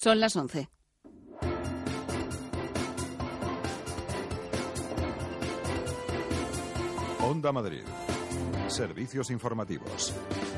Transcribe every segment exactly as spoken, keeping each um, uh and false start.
Son las once. Onda Madrid. Servicios informativos.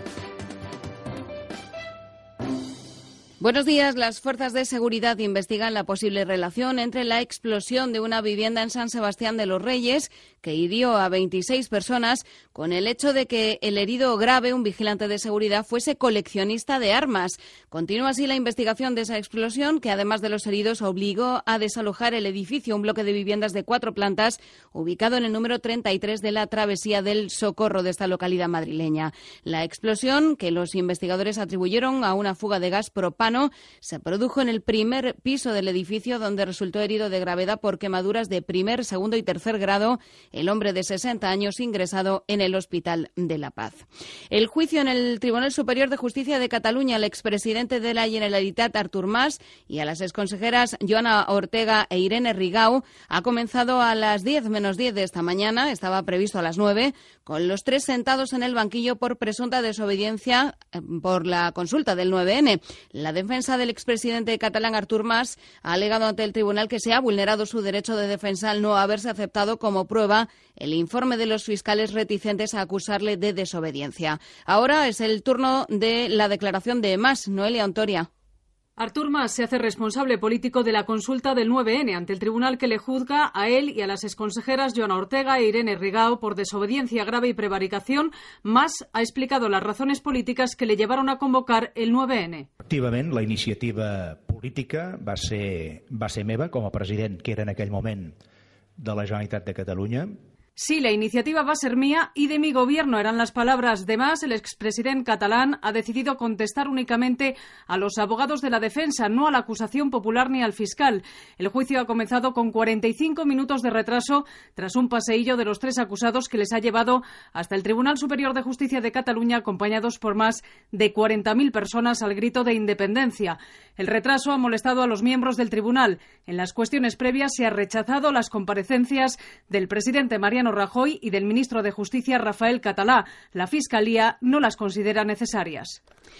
Buenos días. Las fuerzas de seguridad investigan la posible relación entre la explosión de una vivienda en San Sebastián de los Reyes, que hirió a veintiséis personas, con el hecho de que el herido grave, un vigilante de seguridad, fuese coleccionista de armas. Continúa así la investigación de esa explosión, que además de los heridos obligó a desalojar el edificio, un bloque de viviendas de cuatro plantas, ubicado en el número treinta y tres de la Travesía del Socorro de esta localidad madrileña. La explosión, que los investigadores atribuyeron a una fuga de gas propano, se produjo en el primer piso del edificio, donde resultó herido de gravedad por quemaduras de primer, segundo y tercer grado el hombre de sesenta años, ingresado en el Hospital de la Paz. El juicio en el Tribunal Superior de Justicia de Cataluña al expresidente de la Generalitat, Artur Mas, y a las exconsejeras Joana Ortega e Irene Rigau ha comenzado a las diez menos diez de esta mañana. Estaba previsto a las nueve, con los tres sentados en el banquillo por presunta desobediencia eh, por la consulta del nueve ene. La defensa del expresidente catalán Artur Mas ha alegado ante el tribunal que se ha vulnerado su derecho de defensa al no haberse aceptado como prueba el informe de los fiscales reticentes a acusarle de desobediencia. Ahora es el turno de la declaración de Mas. Noelia Ontoria. Artur Mas se hace responsable político de la consulta del nueve ene ante el tribunal, que le juzga a él y a las exconsejeras Joana Ortega e Irene Rigau por desobediencia grave y prevaricación. Mas ha explicado las razones políticas que le llevaron a convocar el nueve ene. Efectivament, la iniciativa política va ser, va ser meva com a president, que era en aquell moment de la Generalitat de Catalunya. Sí, la iniciativa va a ser mía y de mi gobierno, eran las palabras de Mas. El expresidente catalán ha decidido contestar únicamente a los abogados de la defensa, no a la acusación popular ni al fiscal. El juicio ha comenzado con cuarenta y cinco minutos de retraso, tras un paseillo de los tres acusados que les ha llevado hasta el Tribunal Superior de Justicia de Cataluña, acompañados por más de cuarenta mil personas al grito de independencia. El retraso ha molestado a los miembros del tribunal. En las cuestiones previas se ha rechazado las comparecencias del presidente Mariano Rajoy y del ministro de Justicia, Rafael Català. La Fiscalía no las considera necesarias.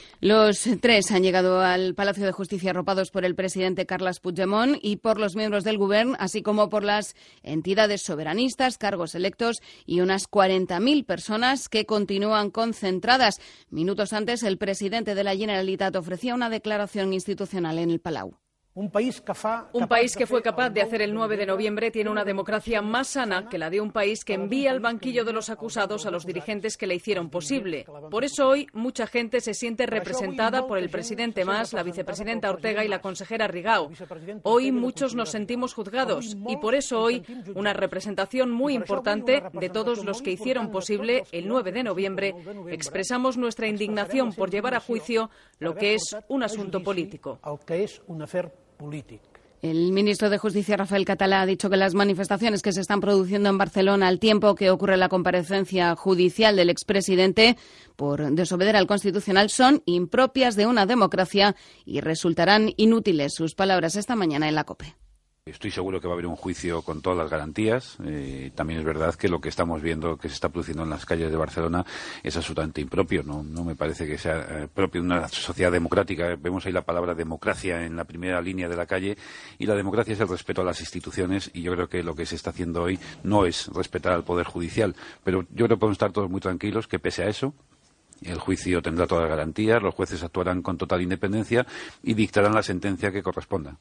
Los tres han llegado al Palacio de Justicia arropados por el presidente Carles Puigdemont y por los miembros del Govern, así como por las entidades soberanistas, cargos electos y unas cuarenta mil personas que continúan concentradas. Minutos antes, el presidente de la Generalitat ofrecía una declaración institucional en el Palau. Un país que fue capaz de hacer el nueve de noviembre tiene una democracia más sana que la de un país que envía al banquillo de los acusados a los dirigentes que la hicieron posible. Por eso hoy mucha gente se siente representada por el presidente Mas, la vicepresidenta Ortega y la consejera Rigau. Hoy muchos nos sentimos juzgados y por eso hoy una representación muy importante de todos los que hicieron posible el nueve de noviembre. Expresamos nuestra indignación por llevar a juicio lo que es un asunto político. El ministro de Justicia, Rafael Català, ha dicho que las manifestaciones que se están produciendo en Barcelona al tiempo que ocurre la comparecencia judicial del expresidente por desobedecer al Constitucional son impropias de una democracia y resultarán inútiles. Sus palabras esta mañana en la COPE. Estoy seguro que va a haber un juicio con todas las garantías. Eh, también es verdad que lo que estamos viendo que se está produciendo en las calles de Barcelona es absolutamente impropio. No, no me parece que sea eh, propio de una sociedad democrática. Vemos ahí la palabra democracia en la primera línea de la calle, y la democracia es el respeto a las instituciones, y yo creo que lo que se está haciendo hoy no es respetar al Poder Judicial. Pero yo creo que podemos estar todos muy tranquilos que, pese a eso, el juicio tendrá todas las garantías, los jueces actuarán con total independencia y dictarán la sentencia que corresponda.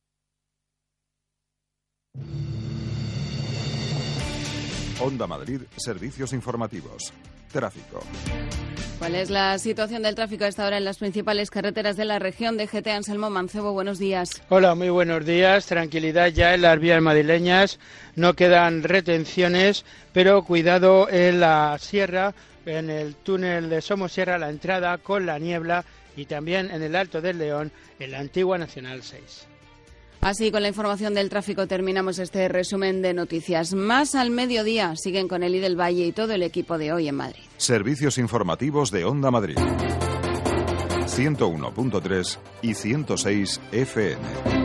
Onda Madrid, servicios informativos. Tráfico. ¿Cuál es la situación del tráfico a esta hora en las principales carreteras de la región? D G T, Anselmo Mancebo, buenos días. Hola, muy buenos días. Tranquilidad ya en las vías madrileñas. No quedan retenciones, pero cuidado en la sierra, en el túnel de Somosierra, la entrada con la niebla, y también en el Alto del León, en la antigua Nacional seis. Así, con la información del tráfico terminamos este resumen de noticias. Más al mediodía siguen con Eli del Valle y todo el equipo de Hoy en Madrid. Servicios informativos de Onda Madrid. ciento uno punto tres y ciento seis F M.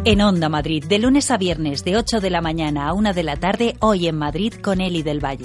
En Onda Madrid, de lunes a viernes, de ocho de la mañana a una de la tarde, Hoy en Madrid con Eli del Valle.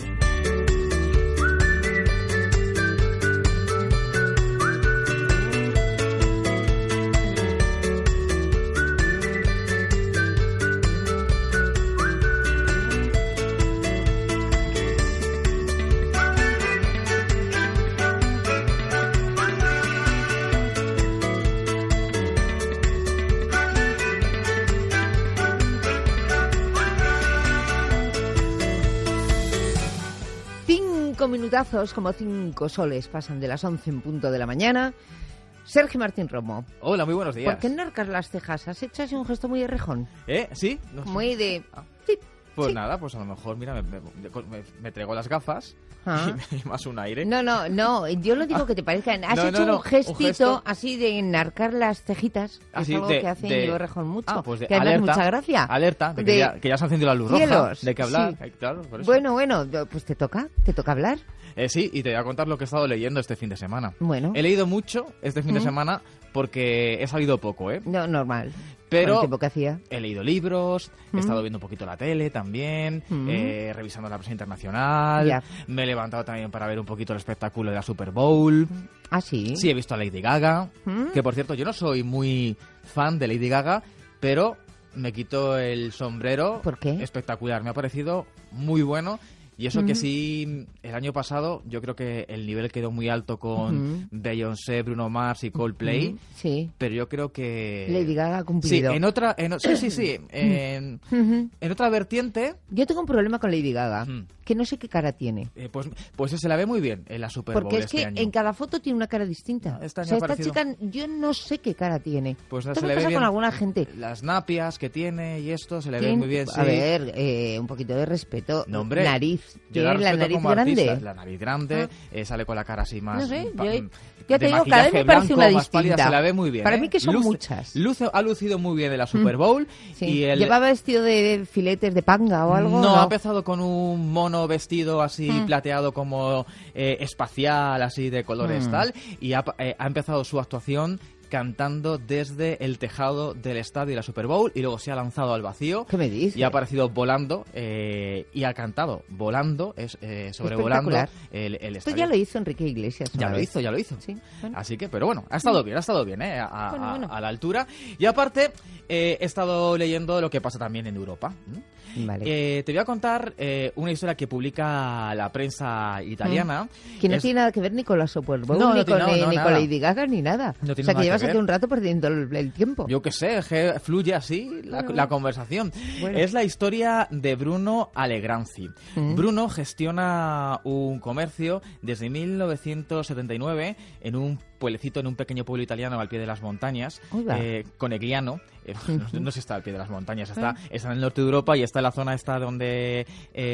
Minutazos, como cinco soles, pasan de las once en punto de la mañana. Sergio Martín Romo. Hola, muy buenos días. ¿Por qué enarcas las cejas? ¿Has hecho así un gesto muy de rejón? ¿Eh? ¿Sí? No sé. Muy de... Ah. Sí, pues sí. nada, pues a lo mejor, mira, me, me, me, me traigo las gafas Ah. y me más un aire. No, no, no, yo no digo que te parezcan. Has No, hecho no, no, un gestito un gesto. así de enarcar las cejitas. Que Así es algo de- que hacen de- yo rejón mucho. Ah, pues de que además alerta, mucha gracia. Alerta, de que, De ya, que ya se ha encendido la luz roja. cielos, De que hablar, sí. eh, claro, por eso. Bueno, bueno, pues te toca, te toca hablar. Eh, sí, y te voy a contar lo que he estado leyendo este fin de semana. Bueno. He leído mucho este fin de ¿Mm? semana porque he salido poco, ¿eh? No, normal. Pero Con el tiempo que hacía. he leído libros, he ¿Mm? estado viendo un poquito la tele también, ¿Mm? eh, revisando la prensa internacional, Ya. me he levantado también para ver un poquito el espectáculo de la Super Bowl. Ah, sí. Sí, he visto a Lady Gaga, ¿Mm? que por cierto yo no soy muy fan de Lady Gaga, pero me quito el sombrero. ¿Por qué? Espectacular, me ha parecido muy bueno. Y eso que Ujú. sí, el año pasado yo creo que el nivel quedó muy alto con Ujú. Beyoncé, Bruno Mars y Coldplay, Ujú, sí. pero yo creo que... Lady Gaga ha cumplido. Sí, en otra... En, o- sí, sí, sí. En, Ujú. en otra vertiente, Yo tengo un problema con Lady Gaga, Mm. que no sé qué cara tiene. eh, pues, pues se la ve muy bien en la Super Bowl Porque es este que año. en cada foto tiene una cara distinta. Este año o sea, ha esta parecido- chica, yo no sé qué cara tiene. Pues Esto se me le ve pasa bien con alguna gente. las napias que tiene y esto, se le ve Tiene- muy bien, sí. A ver, eh, un poquito de respeto. No, hombre, Nariz. yo la Tiene la respeto nariz como grande. artista, la nariz grande, Ah. eh, sale con la cara así más... No sé, pa- yo- mm, ya te de digo, cada vez me maquillaje parece una blanco, más pálida, distinta. se la ve muy bien. Para ¿eh? mí que son Luce- muchas. luce- ha lucido muy bien en la Super Bowl. Sí. Y el, ¿Llevaba vestido de filetes de panga o algo? No, ha empezado con un mono vestido así Mm. plateado como eh, espacial, así de colores Mm. tal, y ha, eh, ha empezado su actuación cantando desde el tejado del estadio de la Super Bowl y luego se ha lanzado al vacío. ¿Qué me dices? Y ha aparecido volando eh, y ha cantado volando, es, eh, sobrevolando Espectacular. el, el Esto estadio. ya lo hizo Enrique Iglesias. Ya una lo vez. hizo, ya lo hizo. Sí, bueno. Así que, pero bueno, ha estado bien, ha estado bien, ¿eh? A, Bueno, a- bueno. a la altura. Y aparte, eh, he estado leyendo lo que pasa también en Europa. ¿m? Vale. Eh, te voy a contar eh, una historia que publica la prensa italiana. Que no Es- tiene nada que ver ni con la Super Bowl, No, no ni, tiene- con, no, eh, no, ni nada. con Lady Gaga, ni nada. No o tiene sea, nada que llevas que aquí ver. un rato perdiendo el, el tiempo. Yo qué sé, que fluye así la, Bueno. la conversación. Bueno. Es la historia de Bruno Allegranzi. Mm. Bruno gestiona un comercio desde mil novecientos setenta y nueve en un pueblecito, en un pequeño pueblo italiano al pie de las montañas, Ahí va. eh, Conegliano. Eh, no, Ujú. no se está al pie de las montañas, está, Ah. está en el norte de Europa y está en la zona esta donde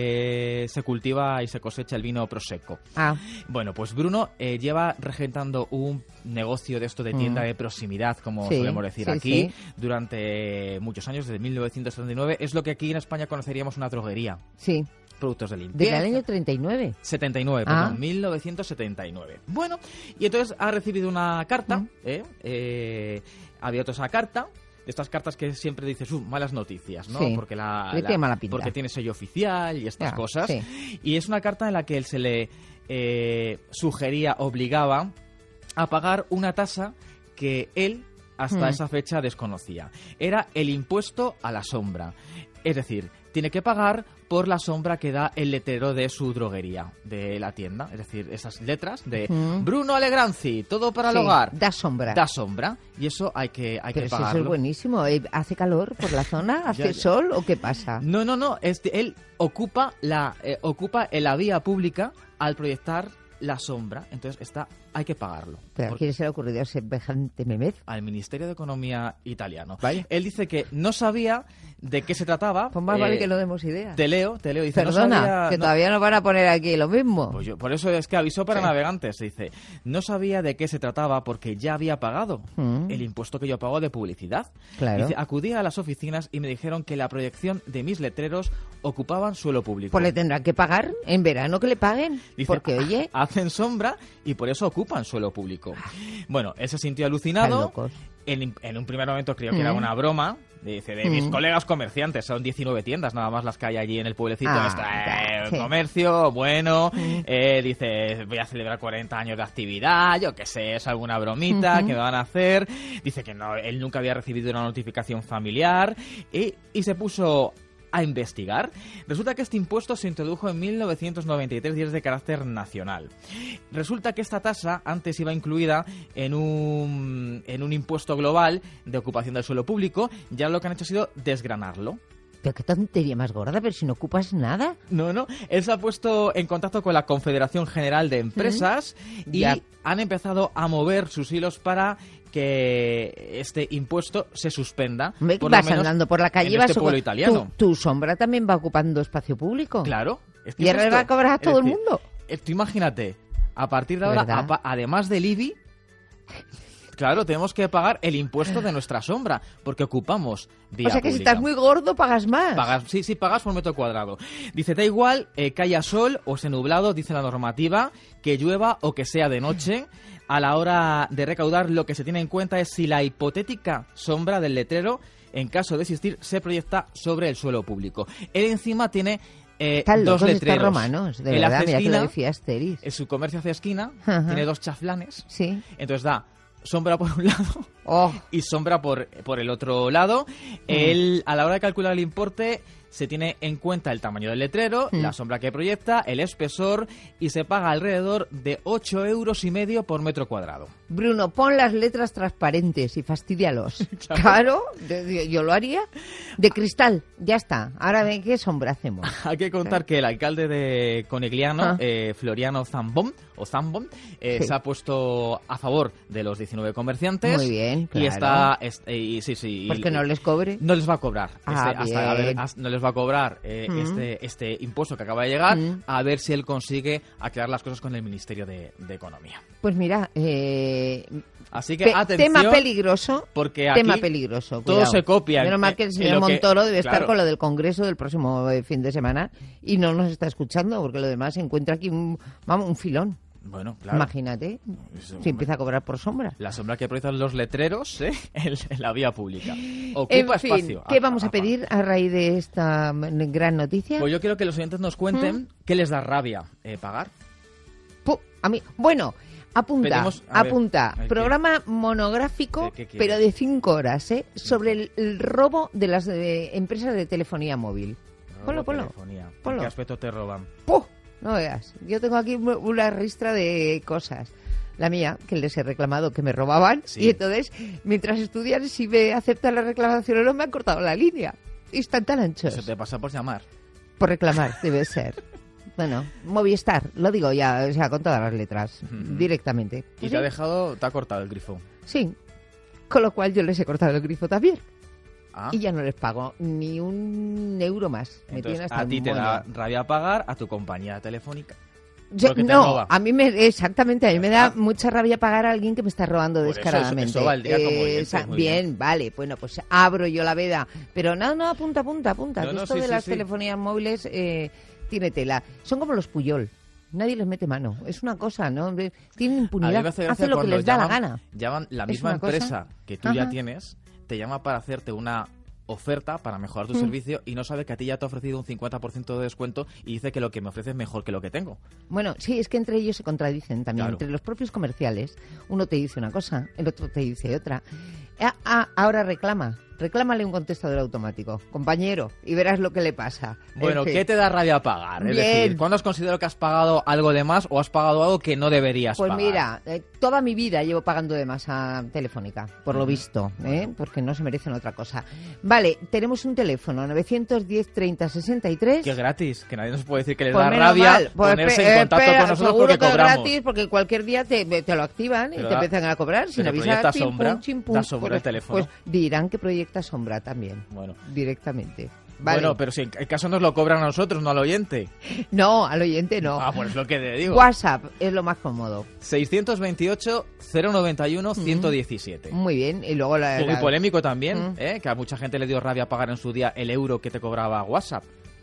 eh, se cultiva y se cosecha el vino Prosecco. Ah, Bueno, pues Bruno eh, lleva regentando un negocio de esto de tienda Mm. de proximidad, como Sí, solemos decir sí, aquí, sí. durante muchos años, desde mil novecientos setenta y nueve. Es lo que aquí en España conoceríamos una droguería. sí. Productos de Desde limpieza. el año treinta y nueve. setenta y nueve, Ah. perdón, mil novecientos setenta y nueve. Bueno, y entonces ha recibido una carta, Mm. ¿eh? Eh, ha abierto esa carta, de estas cartas que siempre dices, uh, malas noticias, ¿no? Sí. Porque, la, Le la- tiene mala pinta. porque tiene sello oficial y estas Ya, cosas. sí. Y es una carta en la que él se le eh, sugería, obligaba a pagar una tasa que él hasta Mm. esa fecha desconocía. Era el impuesto a la sombra. Es decir, tiene que pagar por la sombra que da el letrero de su droguería, de la tienda. Es decir, esas letras de Mm. Bruno Allegranzi, todo para el Sí, hogar. da sombra. Da sombra. Y eso hay que, hay Pero que si eso pagarlo. es buenísimo. Eh, ¿Hace calor por la zona? ¿Hace Ya, ya. sol o qué pasa? No, no, no. Este, él ocupa la, eh, ocupa en la vía pública al proyectar la sombra. Entonces está, hay que pagarlo. ¿Pero a Porque- quién se le ha ocurrido semejante memez? al Ministerio de Economía italiano. Vale. Él dice que no sabía de qué se trataba. Pues más eh, vale que no demos idea. Te leo, te leo. Dice, Perdona, no sabía, que no- todavía nos van a poner aquí lo mismo. Pues yo- por eso es que avisó para Sí. navegantes. Dice, no sabía de qué se trataba porque ya había pagado Mm. el impuesto que yo pago de publicidad. Claro. Dice, acudí a las oficinas y me dijeron que la proyección de mis letreros ocupaban suelo público. Pues le tendrán que pagar en verano que le paguen. Dice, porque, oye, hacen sombra y por eso ocupan suelo público. Bueno, él se sintió están alucinado. locos. en, en un primer momento creo que mm. era una broma. Dice, de mm. mis colegas comerciantes, son diecinueve tiendas nada más las que hay allí en el pueblecito. Ah, está, eh, sí. Comercio, bueno. Mm. Eh, dice, voy a celebrar cuarenta años de actividad, yo qué sé, es alguna bromita mm-hmm. que me van a hacer. Dice que no, él nunca había recibido una notificación familiar. Y, y se puso a investigar. Resulta que este impuesto se introdujo en mil novecientos noventa y tres y es de carácter nacional. Resulta que esta tasa antes iba incluida en un, en un impuesto global de ocupación del suelo público, ya lo que han hecho ha sido desgranarlo. Pero qué tontería más gorda, pero si no ocupas nada. No, no. Él se ha puesto en contacto con la Confederación General de Empresas mm, y ya. han empezado a mover sus hilos para que este impuesto se suspenda. Me por vas andando por la calle, en vas este pueblo italiano. Tu, tu sombra también va ocupando espacio público. Claro. Este y ahora le va a cobrar a todo el mundo. Tú imagínate, a partir de ahora, a, además del I B I, claro, tenemos que pagar el impuesto de nuestra sombra, porque ocupamos vía O sea que pública. Si estás muy gordo, pagas más. Pagas, sí, sí, pagas por metro cuadrado. Dice, da igual eh, que haya sol o esté nublado, dice la normativa, que llueva o que sea de noche. A la hora de recaudar, lo que se tiene en cuenta es si la hipotética sombra del letrero, en caso de existir, se proyecta sobre el suelo público. Él encima tiene eh, dos letreros. Romanos, de él verdad, hace mira esquina, que lo decía Asteris. En su comercio hacia esquina, Ajá. tiene dos chaflanes. Sí. Entonces da sombra por un lado oh. y sombra por, por el otro lado. Mm. Él, a la hora de calcular el importe, se tiene en cuenta el tamaño del letrero, mm. la sombra que proyecta, el espesor, y se paga alrededor de ocho euros y medio por metro cuadrado. Bruno, pon las letras transparentes y fastidialos. Claro, claro, yo lo haría. De cristal, ya está. Ahora, ¿qué sombra hacemos? Hay que contar que el alcalde de Conegliano, ah. eh, Floriano Zambon, o Zambon, eh, sí. se ha puesto a favor de los diecinueve comerciantes. Muy bien, claro. Y está... Es, y, sí, sí. ¿Por qué no les cobre? No les va a cobrar. Ah, este, hasta, a ver, hasta, no les va a cobrar eh, mm. este, este impuesto que acaba de llegar, mm. a ver si él consigue aclarar las cosas con el Ministerio de, de Economía. Pues mira, eh, así que pe- atención, tema peligroso, porque aquí tema peligroso, todo cuidado. se copia. Menos mal que el señor que, Montoro debe claro. estar con lo del Congreso del próximo fin de semana y no nos está escuchando, porque lo demás se encuentra aquí un, vamos, un filón. Bueno, claro. Imagínate, Eso, si empieza a cobrar por sombra. La sombra que proyectan los letreros ¿eh? en, en la vía pública. Ocupa en fin, espacio. ¿Qué vamos a pedir a raíz de esta gran noticia? Pues yo quiero que los oyentes nos cuenten ¿Mm? qué les da rabia eh, pagar. Puh, a mí, bueno, apunta, Pedimos, apunta. Ver, programa ¿qué? monográfico, ¿Qué, qué pero de cinco horas, ¿eh? Sobre el, el robo de las de, empresas de telefonía móvil. Ponlo, ponlo. Telefonía. ponlo. ¿En qué aspecto te roban? ¡Puh! No veas, yo tengo aquí una ristra de cosas. La mía, que les he reclamado que me robaban, sí. y entonces, mientras estudian, si me aceptan la reclamación o no, me han cortado la línea. Y están tan anchos. Eso te pasa por llamar. Por reclamar, debe ser. Bueno, Movistar, lo digo ya, o sea, con todas las letras, mm-hmm. directamente. ¿Y ¿Sí? te ha dejado, te ha cortado el grifo? Sí, con lo cual yo les he cortado el grifo también. Ah. Y ya no les pago ni un euro más. Entonces, me tienen hasta a ti te moño. da rabia pagar, a tu compañía telefónica. Yo, no, a mí me, exactamente, a mí me da ah. mucha rabia pagar a alguien que me está robando Por descaradamente. Eso, eso va el día como oyente, Esa, muy bien, bien, vale, bueno, pues abro yo la veda. Pero no, no, apunta, apunta, apunta. No, no, Esto sí, de sí, las sí. telefonías móviles eh, tiene tela. Son como los Puyol. Nadie les mete mano. Es una cosa, ¿no? Tienen impunidad. Hacen lo que les da llaman, la gana. Llaman la misma empresa cosa? que tú Ajá. ya tienes, te llama para hacerte una oferta para mejorar tu mm. servicio y no sabe que a ti ya te ha ofrecido un cincuenta por ciento de descuento y dice que lo que me ofrece es mejor que lo que tengo. Bueno, sí, es que entre ellos se contradicen también. Claro. Entre los propios comerciales, uno te dice una cosa, el otro te dice otra. Ah, ah, ahora reclama. Reclámale un contestador automático, compañero, y verás lo que le pasa. Bueno, en fin. ¿qué te da rabia pagar? Es Bien. decir, ¿cuándo has considerado que has pagado algo de más o has pagado algo que no deberías pues pagar? Pues mira, eh, toda mi vida llevo pagando de más a Telefónica, por lo visto, ¿eh? Porque no se merecen otra cosa. Vale, tenemos un teléfono, novecientos diez, treinta, sesenta y tres. Que es gratis, que nadie nos puede decir que les pues da rabia pues ponerse eh, en contacto espera, con nosotros seguro porque que cobramos. Es gratis porque cualquier día te, te lo activan pero y te da, empiezan a cobrar sin avisar. Pim, sombra, pum, chim, pum. da sombra pues, el teléfono. Pues dirán que proyecta sombra también. Bueno. Directamente. Vale. Bueno, pero si en caso nos lo cobran a nosotros, no al oyente. No, al oyente no. Ah, pues es lo que te digo. WhatsApp es lo más cómodo. seiscientos veintiocho, cero noventa y uno, ciento diecisiete. Muy bien. Y luego la... Fue muy la... polémico también, mm. ¿eh? Que a mucha gente le dio rabia pagar en su día el euro que te cobraba WhatsApp.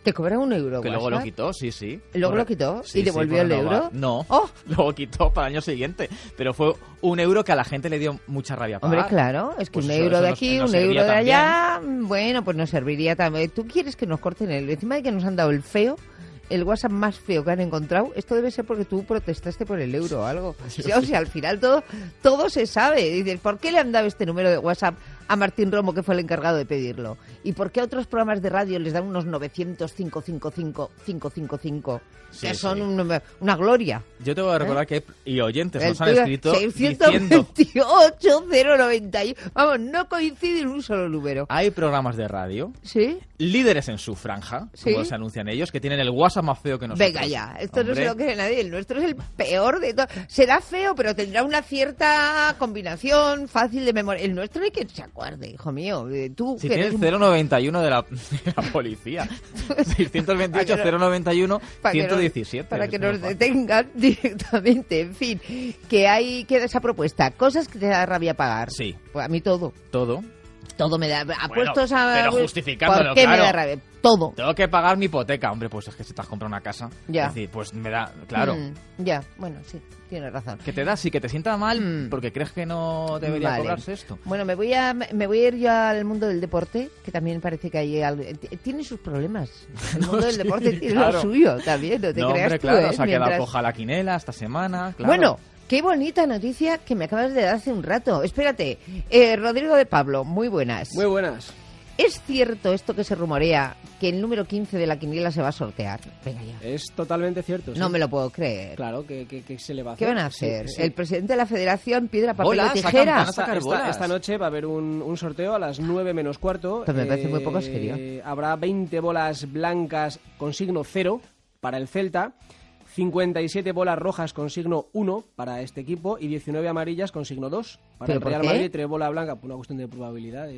¿Te cobra un euro? Que WhatsApp? luego lo quitó, sí, sí. ¿Luego Por... lo quitó? Sí, ¿Y devolvió sí, el euro? Nova. No, ¡Oh! luego quitó para el año siguiente. Pero fue un euro que a la gente le dio mucha rabia pagar. Hombre, claro, es que Pues un eso, euro eso de nos- aquí, nos un euro de servía allá, bueno, pues nos serviría también. ¿Tú quieres que nos corten el... Encima de que nos han dado el feo, el WhatsApp más feo que han encontrado, esto debe ser porque tú protestaste por el euro o algo. Sí, o sea, al final todo, todo se sabe. Dices, ¿por qué le han dado este número de WhatsApp a Martín Romo, que fue el encargado de pedirlo? ¿Y por qué a otros programas de radio les dan unos novecientos, cinco cinco cinco, cinco cinco cinco? Sí, que son sí. un- una gloria. Yo te voy a recordar ¿Eh? que hay, y oyentes El nos han tuyo, escrito seiscientos diciendo... veintiocho cero noventa y uno. Vamos, no coincide en un solo número. Hay programas de radio, ¿Sí? líderes en su franja, ¿Sí? como se anuncian ellos, que tienen el WhatsApp más feo que nosotros. Venga ya, esto no Hombre, se lo cree nadie. El nuestro es el peor de todo. Será feo, pero tendrá una cierta combinación fácil de memoria. El nuestro hay que se acuerde, hijo mío. Eh, Tú Si que tiene eres el un- cero noventa y uno de la, de la policía. seiscientos veintiocho, cero noventa y uno, para que nos- ciento diecisiete. para que Es muy nos fácil. detengan directamente. En fin, que hay que esa propuesta. Cosas que te da rabia pagar. Sí. Pues a mí todo. Todo. Todo me da. Apuestos a. pero justificándolo, ¿Por qué me claro. da rabia? Todo. Tengo que pagar mi hipoteca. Hombre, pues es que si te has comprado una casa. Ya. Es decir, pues me da... Claro. Mm, ya, bueno, sí, tienes razón. Que te da, sí, que te sienta mal Mm. porque crees que no debería Vale. cobrarse esto. Bueno, me voy a me voy a ir yo al mundo del deporte, que también parece que hay algo, t- tiene sus problemas. El mundo del Sí, deporte tiene claro. lo suyo también, no te No, creas hombre, tú, claro, ¿eh? se ha quedado Mientras- coja la quinela esta semana, claro. Bueno, qué bonita noticia que me acabas de dar hace un rato. Espérate, eh, Rodrigo de Pablo, muy buenas. Muy buenas. ¿Es cierto esto que se rumorea, que el número quince de la quiniela se va a sortear? Venga ya. Es totalmente cierto. sí. No me lo puedo creer. Claro, ¿qué, qué, qué se le va a ¿Qué hacer? van a Sí, hacer? sí. El presidente de la Federación, piedra, papel Bolas, o sacan tijera. panas. Esta, sacar esta- bolas. esta noche va a haber un, un sorteo a las nueve menos cuarto. Pues me parece muy poco serio. Habrá veinte bolas blancas con signo cero para el Celta, cincuenta y siete bolas rojas con signo uno para este equipo y diecinueve amarillas con signo dos para ¿Pero el por Real qué? Madrid. Tres bolas blancas por una cuestión de probabilidad.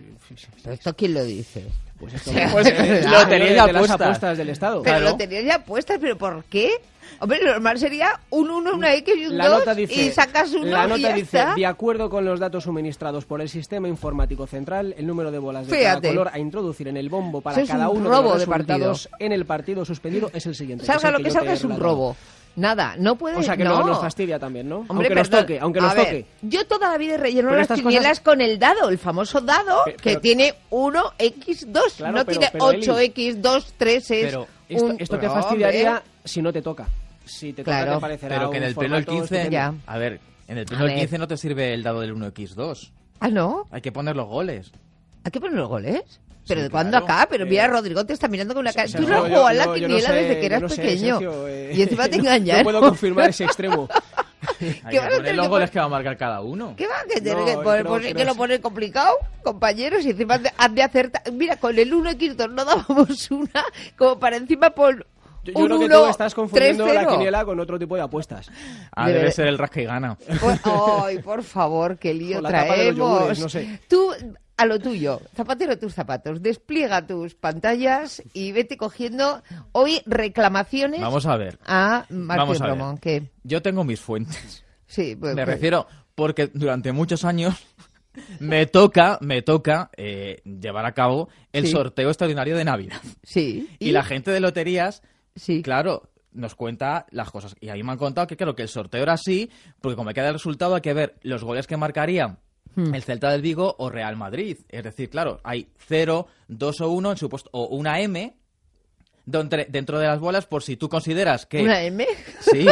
¿Pero esto quién lo dice? Pues esto Pues, lo tenéis ya de las apuestas. apuestas del Estado. Pero Claro. lo tenías ya puestas, ¿pero por qué? Hombre, lo normal sería un uno, una X y un La dos nota dice, y sacas uno la y nota ya dice, está. de acuerdo con los datos suministrados por el sistema informático central, el número de bolas de Fíjate. cada color a introducir en el bombo para Eso es cada un uno robo de de los resultados en el partido suspendido es el siguiente. Salga es el lo que yo salga te he es un relatado. robo. Nada, no puede... O sea que no. no, nos fastidia también, ¿no? Hombre, aunque nos perdón. toque, aunque A nos ver, toque. yo toda la vida relleno Pero las estas quinielas cosas- con el dado, el famoso dado, Pe- que pero- tiene uno equis dos, Claro, no pero- tiene pero, ocho Eli, equis dos, tres es pero Esto, un... esto te Pero, fastidiaría hombre, si no te toca. Si te toca Claro, te parecerá Pero que en un el pleno del formato quince... estupendo. Ya. A ver, en el pleno A del ver. quince no te sirve el dado del uno equis dos. Ah, ¿no? Hay que poner los goles. ¿Hay que poner los goles? ¿Pero Sí, de cuándo claro. acá? Pero mira, Eh, Rodrigo te está mirando con una cara... Tú Sergio, no yo- juegas la yo- yo no quiniela sé, desde que yo eras no sé, pequeño. Sergio, eh, Y encima te engañan. No puedo confirmar ese extremo. Hay ¿Qué que van a poner tener los que goles pon- que va a marcar cada uno. ¿Qué va? Que, te- No, que, creo- pues, pues, creo que lo sí. pone complicado, compañeros, y encima de- han de acertar. Mira, con el uno equis dos no dábamos una, como para encima por Yo, yo un creo que uno, tú estás confundiendo tres la cero. quiniela con otro tipo de apuestas. Ah, De debe verdad. ser el rasca y gana. Pues, ay, por favor, qué lío O la tapa de los traemos. yogures, no sé. Tú, a lo tuyo, zapatero tus zapatos, despliega tus pantallas y vete cogiendo hoy reclamaciones Vamos a ver. a Martín Vamos a ver. Romón. Que, Yo tengo mis fuentes. sí, pues, Me pues, refiero porque durante muchos años me toca, me toca eh, llevar a cabo el Sí. sorteo extraordinario de Navidad. Sí. Y, la gente de loterías, Sí. claro, nos cuenta las cosas. Y a mí me han contado que claro, que el sorteo era así, porque como queda el resultado hay que ver los goles que marcarían Hmm. el Celta del Vigo o Real Madrid. Es decir, claro, hay cero, dos o uno en su puesto, o una M donde- dentro de las bolas por si tú consideras que... ¿Una M? Sí.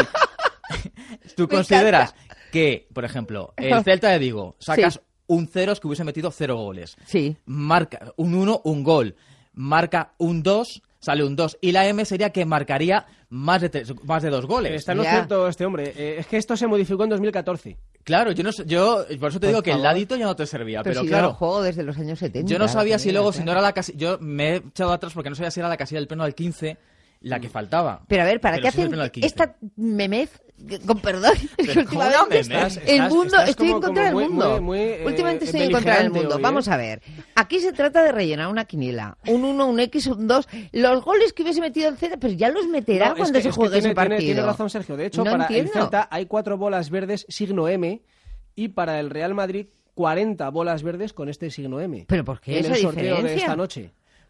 Tú Me consideras que, por ejemplo, el Celta de Vigo sacas Sí. un cero es que hubiese metido cero goles. Sí. Marca un uno, un gol. Marca un dos, sale un dos. Y la M sería que marcaría más de, tres- más de dos goles. Está en lo Ya. cierto este hombre. Eh, es que esto se modificó en dos mil catorce. Claro, yo no sé- yo por eso te Por digo que el favor. ladito ya no te servía, Pero, pero, si yo claro. lo juego desde los años setenta. Yo no sabía si mira, luego, claro. si no era la casilla... Yo me he echado atrás porque no sabía si era la casilla del pleno del quince la que faltaba. Pero a ver, ¿para Pero qué sí es el hacen pleno del quince. esta memez? Con perdón, es que Pero ¿cómo una últimamente memez? el Estás- mundo, estás estoy en como- contra del como muy- mundo. muy- muy, eh, últimamente estoy en contra del beligerante mundo. hoy, ¿eh? Vamos a ver, aquí se trata de rellenar una quiniela. Un uno, un X, un dos. Los goles que hubiese metido el Celta, pues ya los meterá No, es cuando que- se es que juegue tiene, ese partido. Tiene, tiene razón Sergio. De hecho, No para entiendo. el Celta hay cuatro bolas verdes signo M y para el Real Madrid cuarenta bolas verdes con este signo M. ¿Pero por qué en esa el sorteo de diferencia? esta noche.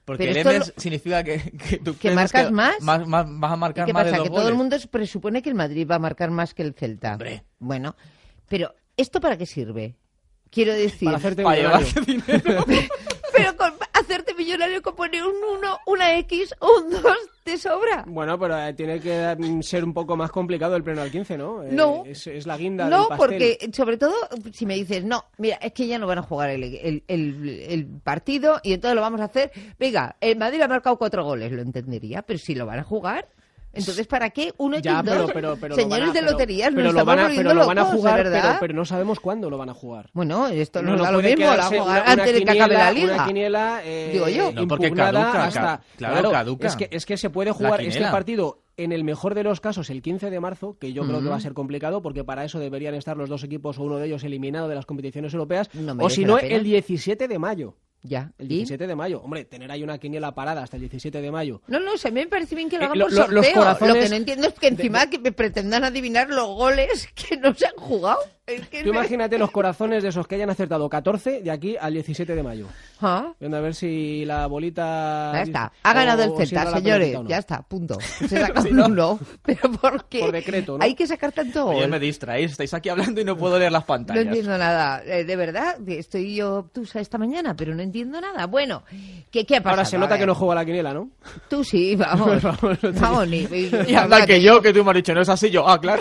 Porque Pero el esto M lo... significa que, que tú ¿Que marcas que más? más, más vas a marcar ¿Qué más pasa? de dos Que goles. todo el mundo presupone que el Madrid va a marcar más que el Celta. Hombre. Bueno, pero ¿esto para qué sirve? Quiero decir... Para hacerte para millonario. llevarte dinero. Pero con hacerte millonario con poner un uno, una X o un dos te sobra. Bueno, pero eh, tiene que mm, ser un poco más complicado el pleno al quince, ¿no? Eh, No. Es, es la guinda No, del pastel. porque sobre todo si me dices, no, mira, es que ya no van a jugar el, el, el, el partido y entonces lo vamos a hacer. Venga, el Madrid ha marcado cuatro goles, lo entendería, pero si lo van a jugar... Entonces, ¿para qué uno Ya, y pero, dos? pero, pero lo Señores van a- de pero- loterías, pero nos lo estamos van a, volviendo pero lo van a locos, jugar, ¿de verdad? pero, pero no sabemos cuándo lo van a jugar. Bueno, esto No, nos no da lo puede mismo, la quedarse jugar una- antes de que una acabe la quiniela- liga. Una quiniela eh, Digo yo. No, porque impugnada caduca, hasta... ca- claro, caduca. Es que, es que se puede La jugar este quiniela. partido en el mejor de los casos el quince de marzo, que yo creo que Ujú. va a ser complicado porque para eso deberían estar los dos equipos o uno de ellos eliminado de las competiciones europeas, No o merece si la no pena. el diecisiete de mayo. Ya. El ¿Y? diecisiete de mayo. Hombre, tener ahí una quiniela parada hasta el diecisiete de mayo. No, no, o sea, a mí me parece bien que lo Eh, hagan lo- por lo- sorteo. los corazones Lo que no entiendo es que de- encima que me pretendan adivinar los goles que no se han jugado. Es que Tú me- imagínate los corazones de esos que hayan acertado catorce de aquí al diecisiete de mayo. ¿Ah? Viendo a ver si la bolita... Ya está. Ha ganado el o- o Celta, siembra la señores. pelotita o no. Ya está, punto. Se saca Si un no- uno. Pero ¿por qué? Por decreto, ¿no? Hay que sacar tanto Oye, gol. me distraéis, estáis aquí hablando y no puedo leer las No pantallas. entiendo nada. Eh, de verdad, estoy yo obtusa esta mañana, pero no entiendo nada. Bueno, ¿qué, qué ha pasado? Ahora se A nota ver. que no juega la quiniela, ¿no? Tú sí, vamos. Vamos, no te- vamos, ni... Y anda que yo, que tú me has dicho, no es así, yo, ah, claro.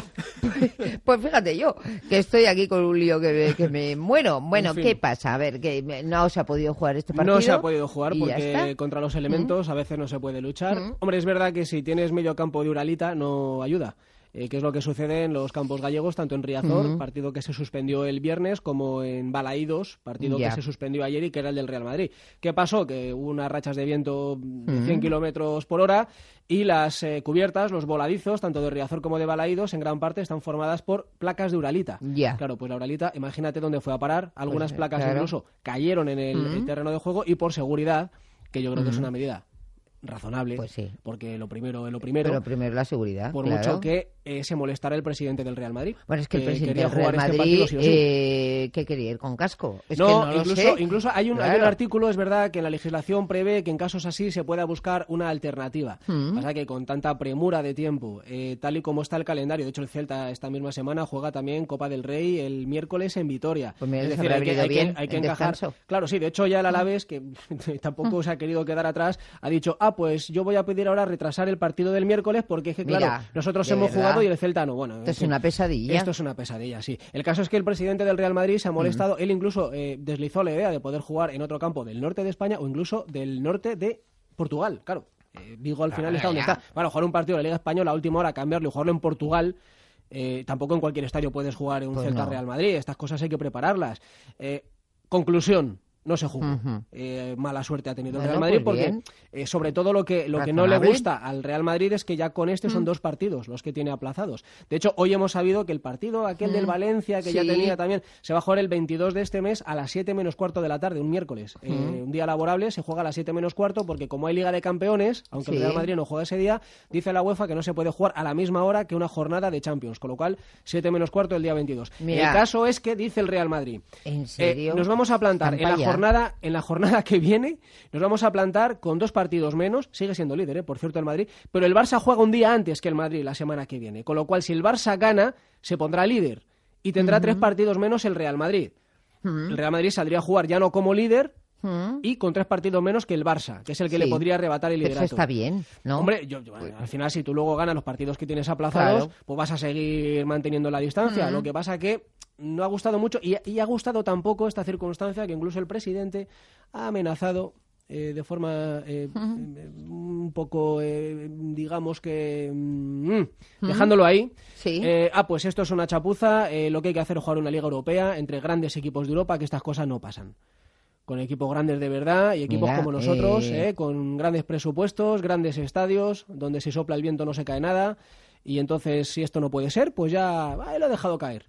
Pues fíjate yo, que estoy aquí con un lío que me, que me muero. Bueno, En fin. ¿qué pasa? A ver, que me- no se ha podido jugar este partido. No se ha podido jugar y ya porque está. contra los elementos a veces no se puede luchar. Mm. Hombre, es verdad que si tienes medio campo de Uralita no ayuda. Eh, que es lo que sucede en los campos gallegos, tanto en Riazor, Mm. partido que se suspendió el viernes, como en Balaídos, partido Ya. que se suspendió ayer y que era el del Real Madrid. ¿Qué pasó? Que hubo unas rachas de viento de Mm. cien kilómetros por hora y las eh, cubiertas, los voladizos, tanto de Riazor como de Balaídos, en gran parte están formadas por placas de Uralita. Ya. Claro, pues la Uralita, imagínate dónde fue a parar. Algunas Pues, placas claro. incluso cayeron en el, Mm. el terreno de juego y por seguridad, que yo creo que es Mm. una medida razonable, Pues sí. porque lo primero es lo primero, Pero primero la seguridad, por claro. mucho que eh, se molestara el presidente del Real Madrid. Bueno, es que el presidente quería del Real jugar este Madrid, partido sí o sí. eh, ¿qué quería ir con casco? Es no, que no lo incluso, sé. incluso hay un, hay Claro. un artículo, es verdad, que en la legislación prevé que en casos así se pueda buscar una alternativa. Mm. Pasa que con tanta premura de tiempo, eh, tal y como está el calendario, de hecho el Celta esta misma semana juega también Copa del Rey el miércoles en Vitoria. Pues mira, es les decir, habrá hay que, venido hay que- bien hay que el encajar. descanso. Claro, sí, de hecho ya el Alavés, que tampoco se ha querido quedar atrás, ha dicho, ah, pues yo voy a pedir ahora retrasar el partido del miércoles porque es que, claro, Mira, nosotros de hemos verdad. jugado y el Celta no. Bueno, en Esto es fin. una pesadilla. Esto es una pesadilla, sí. El caso es que el presidente del Real Madrid se ha molestado. Él incluso eh, deslizó la idea de poder jugar en otro campo del norte de España o incluso del norte de Portugal. Claro, eh, Vigo al final Ah, está donde ya. está. Bueno, jugar un partido de la Liga Española a última hora, cambiarlo y jugarlo en Portugal. Eh, tampoco en cualquier estadio puedes jugar en un Pues Celta no. Real Madrid. Estas cosas hay que prepararlas. Eh, conclusión. No se jugó. Ujú. Eh, mala suerte ha tenido Bueno, el Real Madrid pues porque bien. eh, sobre todo lo que, lo que no le Razonable. gusta al Real Madrid es que ya con este son Mm. dos partidos los que tiene aplazados. De hecho, hoy hemos sabido que el partido aquel del Mm. Valencia, que ya Sí. tenía también, se va a jugar el veintidós de este mes a las siete menos cuarto de la tarde, un miércoles. Eh, Mm. un día laborable se juega a las siete menos cuarto porque como hay Liga de Campeones, aunque el Sí. Real Madrid no juega ese día, dice la UEFA que no se puede jugar a la misma hora que una jornada de Champions, con lo cual siete menos cuarto el día veintidós. Mira. El caso es que dice el Real Madrid, ¿En eh, serio? nos vamos a plantar en la Están pa' allá. jornada en la jornada que viene, nos vamos a plantar con dos partidos menos, sigue siendo líder, ¿eh? Por cierto, el Madrid, pero el Barça juega un día antes que el Madrid la semana que viene, con lo cual si el Barça gana, se pondrá líder y tendrá tres partidos menos el Real Madrid. Mm. El Real Madrid saldría a jugar ya no como líder Mm. y con tres partidos menos que el Barça, que es el que Sí. le podría arrebatar el Pero liderato. eso está bien, ¿no? Hombre, yo, yo- al final si tú luego ganas los partidos que tienes aplazados, Claro. pues vas a seguir manteniendo la distancia. Mm. Lo que pasa que no ha gustado mucho y, y ha gustado tampoco esta circunstancia que incluso el presidente ha amenazado eh, de forma eh, eh, un poco, eh, digamos que mm, dejándolo ahí. Sí. Eh, ah, pues esto es una chapuza. eh, lo que hay que hacer es jugar una liga europea entre grandes equipos de Europa, que estas cosas no pasan. Con equipos grandes de verdad y equipos Mira, como nosotros, eh, eh, con grandes presupuestos, grandes estadios, donde si sopla el viento no se cae nada. Y entonces, si esto no puede ser, pues ya ah, lo ha dejado caer.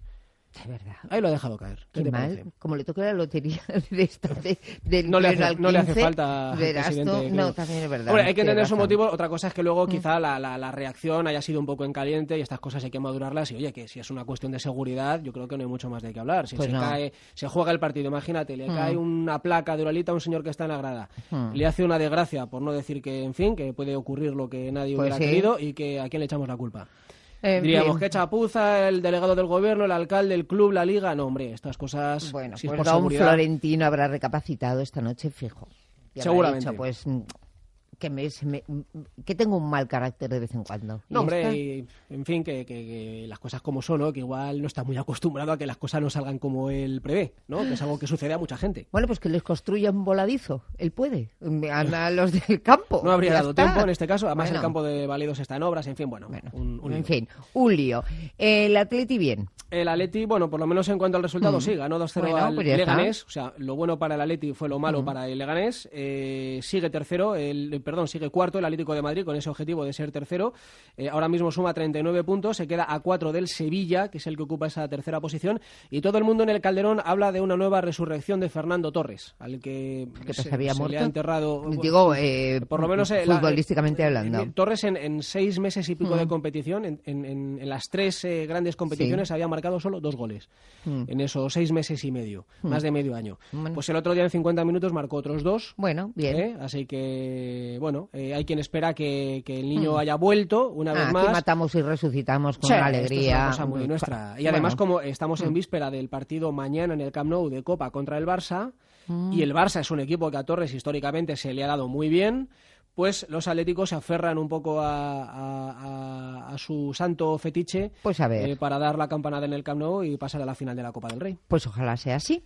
De verdad. Ahí lo ha dejado caer. ¿Qué Qué te mal, parece? como le toque la lotería de esta, de, del No le, pleno hace, al no le hace quince, falta al verás tú, presidente. no, que- también es verdad. Hombre, hay que tienes entender su razón. motivo. Otra cosa es que luego Mm. quizá la, la, la reacción haya sido un poco en caliente y estas cosas hay que madurarlas. Y oye, que si es una cuestión de seguridad, yo creo que no hay mucho más de qué hablar. Si Pues se no. cae, se juega el partido, imagínate, le Mm. cae una placa de Uralita a un señor que está en la grada, Mm. le hace una desgracia, por no decir que, en fin, que puede ocurrir lo que nadie Pues hubiera sí. querido y que a quién le echamos la culpa. En Diríamos, fin. qué chapuza, el delegado del gobierno, el alcalde, el club, la liga. No, hombre, estas cosas. Bueno, si es pues por don seguridad. Florentino habrá recapacitado esta noche, fijo. Y habrá Seguramente. dicho, pues mm, que, me, se me- que tengo un mal carácter de vez en cuando. ¿Y No, ya está? hombre, y, en fin, que, que- que las cosas como son, ¿no? Que igual no está muy acostumbrado a que las cosas no salgan como él prevé, ¿no? Que es algo que sucede a mucha gente. Bueno, pues que les construya un voladizo. Él puede. A los del campo. No habría Ya dado está. tiempo en este caso, además Bueno. el campo de Balidos está en obras, en fin, bueno, un, un En lío. fin, un lío. El Atleti bien. El Atleti, bueno, por lo menos en cuanto al resultado, Mm. sí, ganó dos cero Bueno, al pues ya está. Leganés. O sea, lo bueno para el Atleti fue lo malo Mm. para el Leganés. Eh, sigue tercero, el, perdón, sigue cuarto el Atlético de Madrid con ese objetivo de ser tercero. Eh, ahora mismo suma treinta y nueve puntos, se queda a cuatro del Sevilla, que es el que ocupa esa tercera posición. Y todo el mundo en el Calderón habla de una nueva resurrección de Fernando Torres, al que ¿Qué se, pasa, había se le muerto? ha enterrado. Digo, eh, por lo menos eh, la- futbolísticamente eh, hablando. eh, Torres en, en seis meses y pico Mm. de competición, en, en- en- en las tres eh, grandes competiciones, Sí. había marcado solo dos goles Mm. en esos seis meses y medio, Mm. más de medio año. Bueno. Pues el otro día en cincuenta minutos marcó otros dos. Bueno, bien. ¿eh? Así que, bueno, eh, hay quien espera que, que el niño Mm. haya vuelto una Ah, vez aquí más. matamos y resucitamos con Sí, una esto es alegría. una cosa muy nuestra. Y Bueno. además, como estamos en Mm. víspera del partido mañana en el Camp Nou de Copa contra el Barça, Mm. y el Barça es un equipo que a Torres históricamente se le ha dado muy bien, pues los atléticos se aferran un poco a, a- a- a su santo fetiche, Pues a ver. eh, para dar la campanada en el Camp Nou y pasar a la final de la Copa del Rey. Pues ojalá sea así.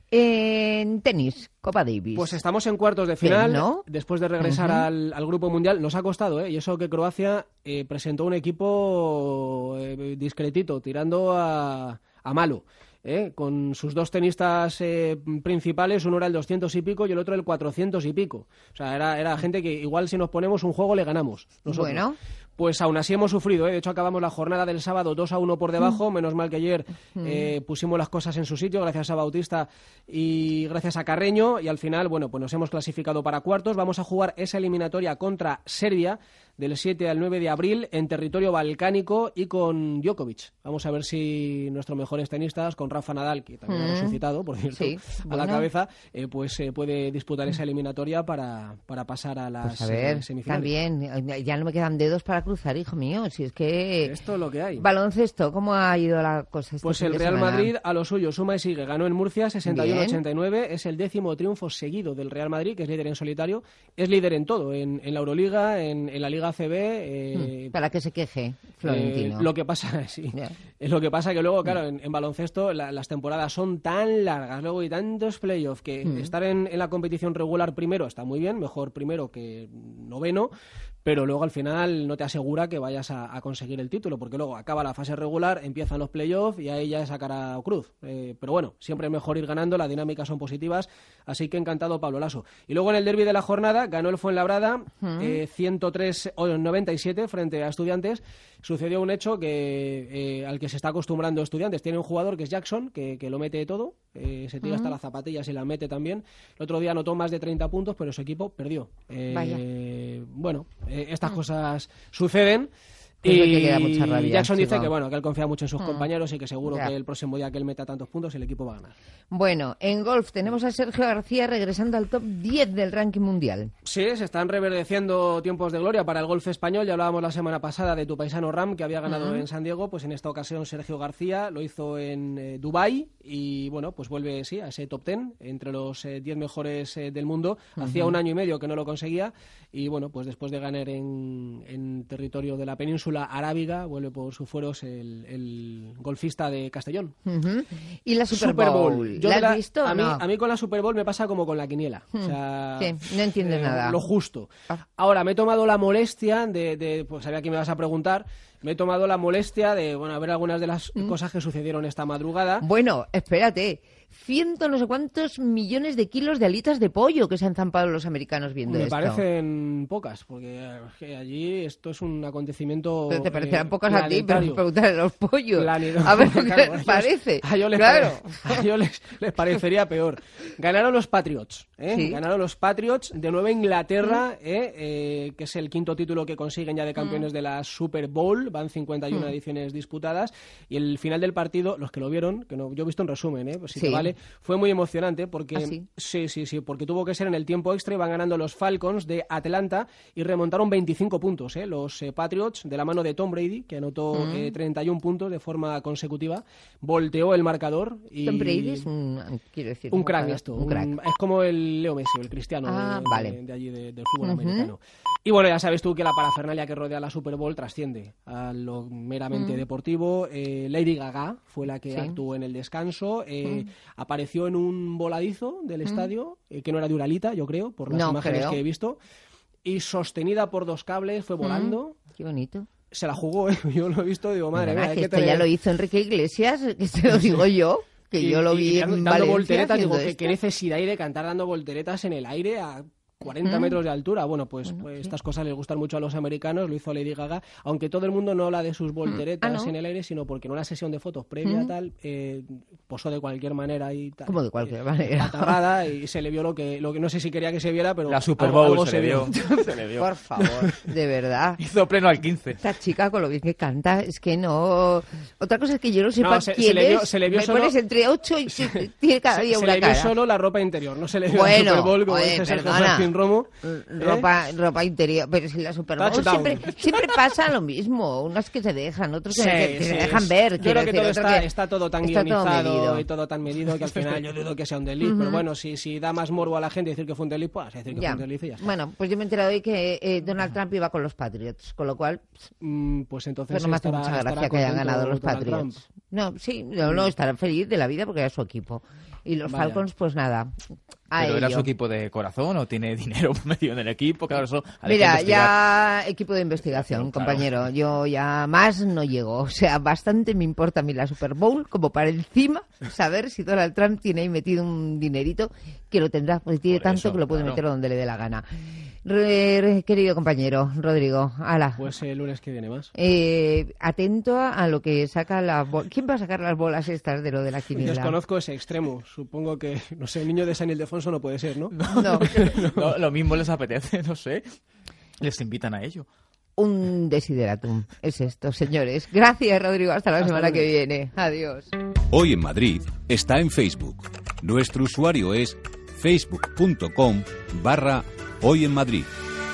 En tenis, Copa Davis. Pues estamos en cuartos de Bien, final, ¿no? después de regresar Ujú. al, al Grupo Mundial. Nos ha costado, ¿eh? Y eso que Croacia eh, presentó un equipo eh, discretito, tirando a, a malo. ¿eh? Con sus dos tenistas eh, principales, uno era el doscientos y pico y el otro el cuatrocientos y pico. O sea, era, era gente que igual si nos ponemos un juego le ganamos nosotros. Bueno. Pues aún así hemos sufrido, ¿eh? De hecho acabamos la jornada del sábado dos a uno por debajo, menos mal que ayer eh, pusimos las cosas en su sitio gracias a Bautista y gracias a Carreño, y al final, bueno, pues nos hemos clasificado para cuartos. Vamos a jugar esa eliminatoria contra Serbia del siete al nueve de abril en territorio balcánico y con Djokovic. Vamos a ver si nuestros mejores tenistas, con Rafa Nadal, que también ha Mm. resucitado, por cierto, Sí, a bueno. la cabeza, eh, pues eh, puede disputar esa eliminatoria para, para pasar a las Pues a ver, eh, semifinales. también, ya no me quedan dedos para cruzar, hijo mío. Si es que... Esto es lo que hay. Baloncesto, ¿cómo ha ido la cosa este Pues fin el de Real semana? Madrid a lo suyo suma y sigue. Ganó en Murcia sesenta y uno a Bien. ochenta y nueve. Es el décimo triunfo seguido del Real Madrid, que es líder en solitario. Es líder en todo, en, en la Euroliga, en, en la Liga A C B. eh, Hmm, Para que se queje, Florentino. eh, lo que pasa, sí. Ya. Es lo que pasa que luego, claro, en, en baloncesto la- las temporadas son tan largas, luego hay tantos playoffs que Mm. estar en, en la competición regular primero está muy bien, mejor primero que noveno, pero luego al final no te asegura que vayas a, a conseguir el título, porque luego acaba la fase regular, empiezan los playoffs y ahí ya es a cara o cruz. Eh, pero bueno, siempre es mejor ir ganando, las dinámicas son positivas, así que encantado Pablo Lasso. Y luego en el derbi de la jornada ganó el Fuenlabrada Mm. eh, ciento tres a noventa y siete frente a Estudiantes. Sucedió un hecho que eh, al que se está acostumbrando Estudiantes. Tiene un jugador que es Jackson, que, que lo mete todo, eh, se tira Mm. hasta las zapatillas y la mete también. El otro día anotó más de treinta puntos, pero su equipo perdió. Eh, Vaya. Bueno, eh, estas cosas suceden. Es lo que Y le da mucha rabia, Jackson dice chico. que bueno que él confía mucho en sus Mm. compañeros y que seguro Ya. que el próximo día que él meta tantos puntos el equipo va a ganar. Bueno, en golf tenemos a Sergio García regresando al top diez del ranking mundial. Sí, se están reverdeciendo tiempos de gloria para el golf español. Ya hablábamos la semana pasada de tu paisano Ram, que había ganado Ujú. en San Diego. Pues en esta ocasión Sergio García lo hizo en eh, Dubái y bueno, pues vuelve sí a ese top diez entre los eh, diez mejores eh, del mundo. Hacía Ujú. un año y medio que no lo conseguía y bueno, pues después de ganar en, en territorio de la península arábiga, vuelve por sus fueros el, el golfista de Castellón. Ujú. Y la Super Bowl, Yo ¿la de la- has visto o a mí, no? a mí con la Super Bowl me pasa como con la quiniela. O Hmm. sea, Sí, no entiendes eh, nada. Lo justo. Ah. Ahora, me he tomado la molestia de, de, pues sabía que me vas a preguntar, me he tomado la molestia de, bueno, a ver algunas de las mm. cosas que sucedieron esta madrugada. Bueno, espérate. Ciento no sé cuántos millones de kilos de alitas de pollo que se han zampado los americanos viendo Me esto. Me parecen pocas, porque eh, allí esto es un acontecimiento. Pero te parecerán eh, pocas a ti, pero preguntarle a los pollos. Planetario. A ver qué claro, les parece. A ellos les, claro. pare, a ellos les, les parecería peor. Ganaron los Patriots, ¿eh? ¿Sí? Ganaron los Patriots de Nueva Inglaterra, ¿Mm? eh, eh, que es el quinto título que consiguen ya de campeones ¿Mm? de la Super Bowl. Van cincuenta y una ¿Mm? ediciones disputadas. Y el final del partido, los que lo vieron, que no, yo he visto en resumen, ¿eh? Pues si sí. te vale. Fue muy emocionante porque ¿Ah, sí? sí, sí, sí, porque tuvo que ser en el tiempo extra y van ganando los Falcons de Atlanta y remontaron veinticinco puntos, ¿eh? Los eh, Patriots de la mano de Tom Brady, que anotó mm. eh, treinta y un puntos de forma consecutiva, volteó el marcador y Tom Brady es un, quiero decir, un, un crack esto, un crack. Un, es como el Leo Messi, el Cristiano ah, de, vale. de, de allí de, del fútbol uh-huh. americano. Y bueno, ya sabes tú que la parafernalia que rodea la Super Bowl trasciende a lo meramente mm. deportivo. Eh, Lady Gaga fue la que sí. actuó en el descanso. Eh, mm. Apareció en un voladizo del mm. estadio, eh, que no era de Uralita, yo creo, por las no, imágenes creo. que he visto. Y sostenida por dos cables, fue volando. Mm. Qué bonito. Se la jugó, ¿eh? Yo lo he visto, digo, madre mía. Que que esto tener... ya lo hizo Enrique Iglesias, que se lo digo yo. Que y, yo lo vi y en dando Valencia volteretas, digo, esto. qué necesidad hay de cantar dando volteretas en el aire a cuarenta mm. metros de altura. Bueno, pues, bueno, pues sí. estas cosas les gustan mucho a los americanos, lo hizo Lady Gaga, aunque todo el mundo no habla de sus volteretas mm. ah, ¿no? en el aire, sino porque en una sesión de fotos previa mm. tal, eh, posó de cualquier manera y tal. ¿Cómo de cualquier eh, manera? Atarrada y se le vio lo que, lo que no sé si quería que se viera, pero la Super Bowl algo, algo se, se, le vio. vio. se le vio. Por favor, de verdad. Hizo pleno al quince. Esta chica con lo bien que canta, es que no... Otra cosa es que yo no sepa no, se, quién se le vio, es, se le vio me solo... pones entre ocho y se, tiene cada día se, una se le cara. vio solo la ropa interior, no se le vio bueno, la Super Bowl como oye, dice Sergio perdona. Martín Romo. Ropa, ¿Eh? ropa interior, pero si la Super Bowl siempre, siempre pasa lo mismo, unas que se dejan, otros que, sí, que, que sí, se dejan es, ver. Yo creo que decir, todo está, que está todo tan está guionizado todo y todo tan medido que al final yo dudo que sea un delito, uh-huh. pero bueno, si, si da más morbo a la gente decir que fue un delito, pues decir que ya. fue un delito y ya está. Bueno, pues yo me he enterado hoy que eh, Donald Trump iba con los Patriots, con lo cual... Mm, pues entonces pues no me hace estará, mucha gracia que hayan ganado los Donald Patriots. Trump. No, sí, no, no, estarán feliz de la vida porque era su equipo. Y los Vaya. Falcons, pues nada... ¿Pero ello. era su equipo de corazón o tiene dinero medio en el equipo? Claro, eso Mira, ya equipo de investigación, claro. compañero. Yo ya más no llego. O sea, bastante me importa a mí la Super Bowl como para encima saber si Donald Trump tiene ahí metido un dinerito que lo tendrá, porque tiene Por tanto eso, que lo puede claro. meter donde le dé la gana. Re, re, querido compañero, Rodrigo, ala. Pues el lunes que viene más. Eh, atento a lo que saca la bola. ¿Quién va a sacar las bolas estas de lo de la quiniela? Desconozco ese extremo. Supongo que, no sé, el niño de San Ildefonso no puede ser, ¿no? No. no. no lo mismo les apetece, no sé. Les invitan a ello. Un desideratum es esto, señores. Gracias, Rodrigo. Hasta la Hasta semana luego. que viene. Adiós. Hoy en Madrid está en Facebook. Nuestro usuario es facebook.com barra Hoy en Madrid.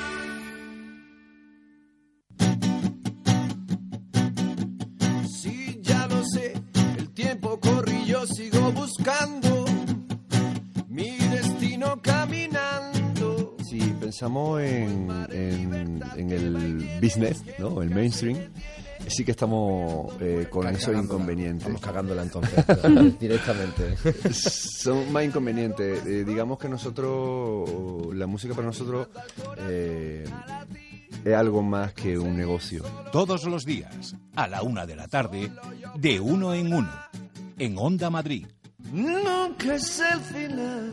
Sí, ya lo sé, el tiempo corre y yo sigo buscando mi destino caminando. Si pensamos en, en, en el business, ¿no? El mainstream, sí que estamos eh, con esos inconvenientes. Estamos cagándola entonces, directamente. Son más inconvenientes. Eh, digamos que nosotros, la música para nosotros eh, es algo más que un negocio. Todos los días, a la una de la tarde, de uno en uno, en Onda Madrid. Nunca es el final.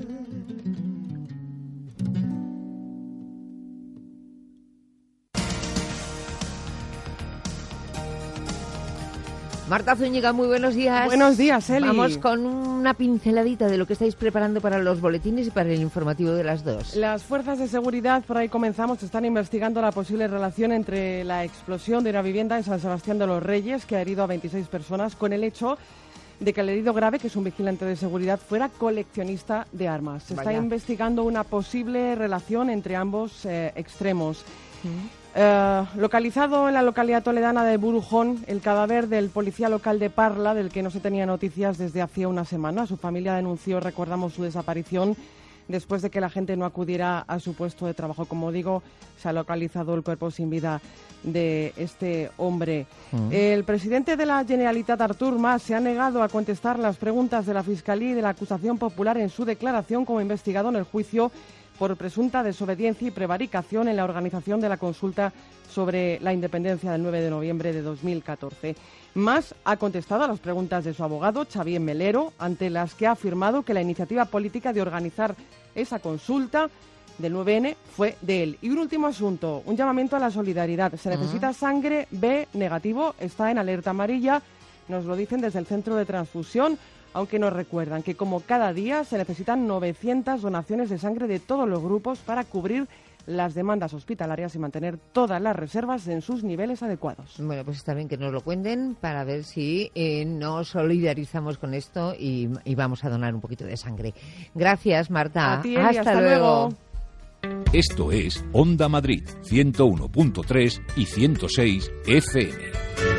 Marta Zúñiga, muy buenos días. Buenos días, Eli. Vamos con una pinceladita de lo que estáis preparando para los boletines y para el informativo de las dos. Las fuerzas de seguridad, por ahí comenzamos, están investigando la posible relación entre la explosión de una vivienda en San Sebastián de los Reyes, que ha herido a veintiséis personas, con el hecho de que el herido grave, que es un vigilante de seguridad, fuera coleccionista de armas. Se Vaya. está investigando una posible relación entre ambos eh, extremos. ¿Mm? Uh, localizado en la localidad toledana de Burujón, el cadáver del policía local de Parla, del que no se tenía noticias desde hacía una semana. Su familia denunció, recordamos, su desaparición después de que la gente no acudiera a su puesto de trabajo. Como digo, se ha localizado el cuerpo sin vida de este hombre. Uh-huh. El presidente de la Generalitat, Artur Mas, se ha negado a contestar las preguntas de la Fiscalía y de la acusación popular en su declaración como investigado en el juicio por presunta desobediencia y prevaricación en la organización de la consulta sobre la independencia del nueve de noviembre de dos mil catorce. Mas ha contestado a las preguntas de su abogado, Xavier Melero, ante las que ha afirmado que la iniciativa política de organizar esa consulta del nueve ene fue de él. Y un último asunto, un llamamiento a la solidaridad. Se necesita uh-huh. sangre B negativo, está en alerta amarilla, nos lo dicen desde el Centro de Transfusión, aunque nos recuerdan que como cada día se necesitan novecientas donaciones de sangre de todos los grupos para cubrir las demandas hospitalarias y mantener todas las reservas en sus niveles adecuados. Bueno, pues está bien que nos lo cuenten para ver si eh, nos solidarizamos con esto y, y vamos a donar un poquito de sangre. Gracias, Marta. A ti, Eli, hasta, hasta luego. luego. Esto es Onda Madrid, ciento uno punto tres y ciento seis F M.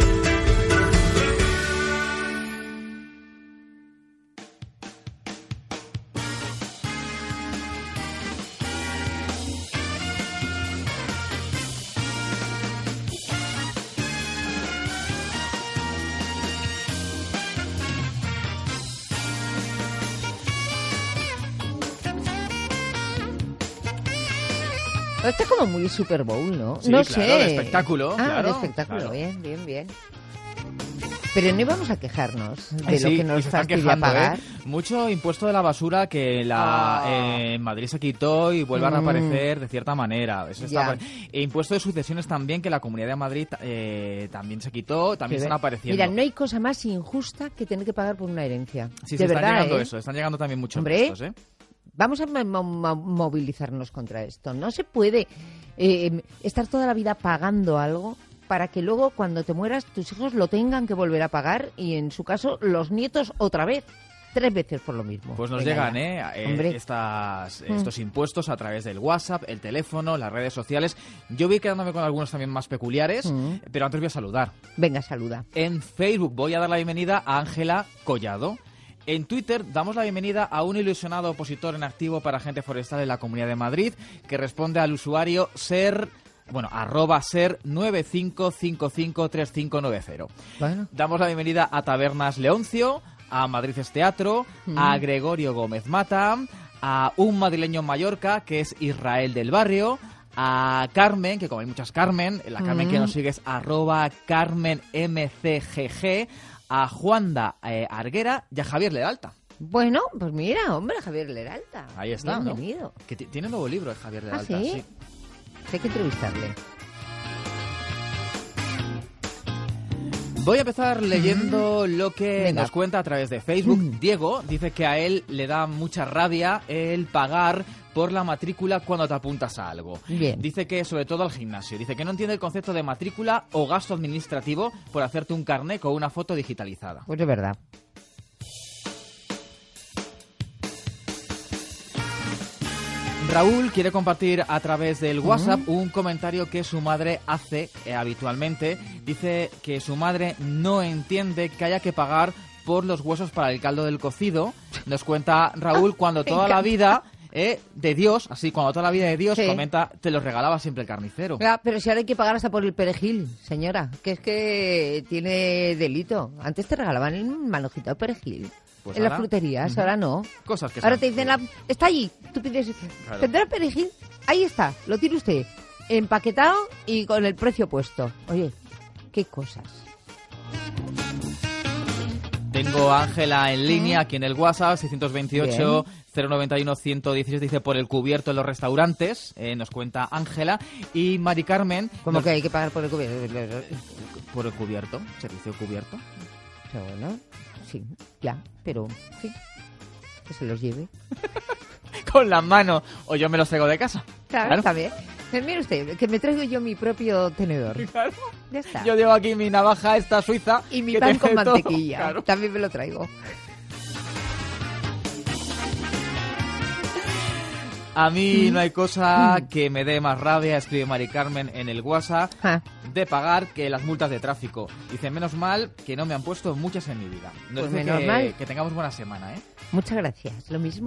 Está como muy Super Bowl, ¿no? Sí, no claro, sé. de espectáculo. Ah, claro, de espectáculo, claro. bien, bien, bien. Pero no íbamos a quejarnos de Ay, lo sí, que nos y se están fastidia quejando, pagar. ¿eh? Mucho impuesto de la basura que la Ah. eh, en Madrid se quitó y vuelve Mm. a reaparecer de cierta manera. Eso está, Ya. e impuesto de sucesiones también que la Comunidad de Madrid eh, también se quitó, también Que están ve- apareciendo. Mira, no hay cosa más injusta que tener que pagar por una herencia. Sí, de se verdad, están llegando ¿eh? eso, están llegando también muchos Hombre, impuestos, ¿eh? Vamos a mo- mo- movilizarnos contra esto. No se puede eh, estar toda la vida pagando algo para que luego cuando te mueras tus hijos lo tengan que volver a pagar y en su caso los nietos otra vez. Tres veces por lo mismo. Pues nos Venga llegan ya. ¿eh? Hombre. Eh, estas, Mm. estos impuestos a través del WhatsApp, el teléfono, las redes sociales. Yo voy quedándome con algunos también más peculiares, Mm. pero antes voy a saludar. Venga, saluda. En Facebook voy a dar la bienvenida a Ángela Collado. En Twitter damos la bienvenida a un ilusionado opositor en activo para agente forestal en la Comunidad de Madrid que responde al usuario ser... Bueno, arroba ser nueve cinco cinco cinco tres cinco nueve cero. Bueno. Damos la bienvenida a Tabernas Leoncio, a Madrid es Teatro, Mm. a Gregorio Gómez Mata, a un madrileño en Mallorca que es Israel del Barrio, a Carmen, que como hay muchas Carmen, la Carmen Mm. que nos sigue es arroba Carmen M C G G, a Juanda eh, Arguera y a Javier Leralta. Bueno, pues mira, hombre, Javier Leralta. Ahí está, ¿no? Bienvenido. Que t- tiene un nuevo libro de Javier ¿Ah, Leralta. sí? Hay que entrevistarle. Voy a empezar leyendo lo que Venga. nos cuenta a través de Facebook. Diego dice que a él le da mucha rabia el pagar por la matrícula cuando te apuntas a algo. Bien. Dice que sobre todo al gimnasio. Dice que no entiende el concepto de matrícula o gasto administrativo por hacerte un carné con una foto digitalizada. Pues de verdad. Raúl quiere compartir a través del WhatsApp un comentario que su madre hace eh, habitualmente. Dice que su madre no entiende que haya que pagar por los huesos para el caldo del cocido. Nos cuenta Raúl cuando Me toda la encanta. vida eh, de Dios, así cuando toda la vida de Dios, Sí. comenta, te los regalaba siempre el carnicero. Ya, pero si ahora hay que pagar hasta por el perejil, señora, que es que tiene delito. Antes te regalaban un manojito de perejil. Pues en las ahora, fruterías, ujú. ahora no. Cosas que Ahora son- te dicen, la- está allí, tú pides, Claro. ¿tendrá perejil? Ahí está, lo tiene usted, empaquetado y con el precio puesto. Oye, qué cosas. Tengo a Ángela en línea aquí en el WhatsApp, seiscientos veintiocho cero noventa y uno ciento dieciséis, dice por el cubierto en los restaurantes, eh, nos cuenta Ángela. Y Mari Carmen... Como nos- que hay que pagar por el cubierto. Por el cubierto, servicio cubierto. Pero bueno, sí, ya, pero sí, que se los lleve. Con la mano, o yo me los traigo de casa. Claro, está bien. Pero mire usted, que me traigo yo mi propio tenedor. Claro. Ya está. Yo llevo aquí mi navaja esta suiza. Y mi que pan con tiene todo, mantequilla. claro. También me lo traigo. A mí Mm. no hay cosa que me dé más rabia, escribe Mari Carmen en el WhatsApp, Ah. de pagar que las multas de tráfico. Dice, menos mal que no me han puesto muchas en mi vida. Nos Pues dice menos que, mal. que tengamos buena semana, ¿eh? Muchas gracias, lo mismo.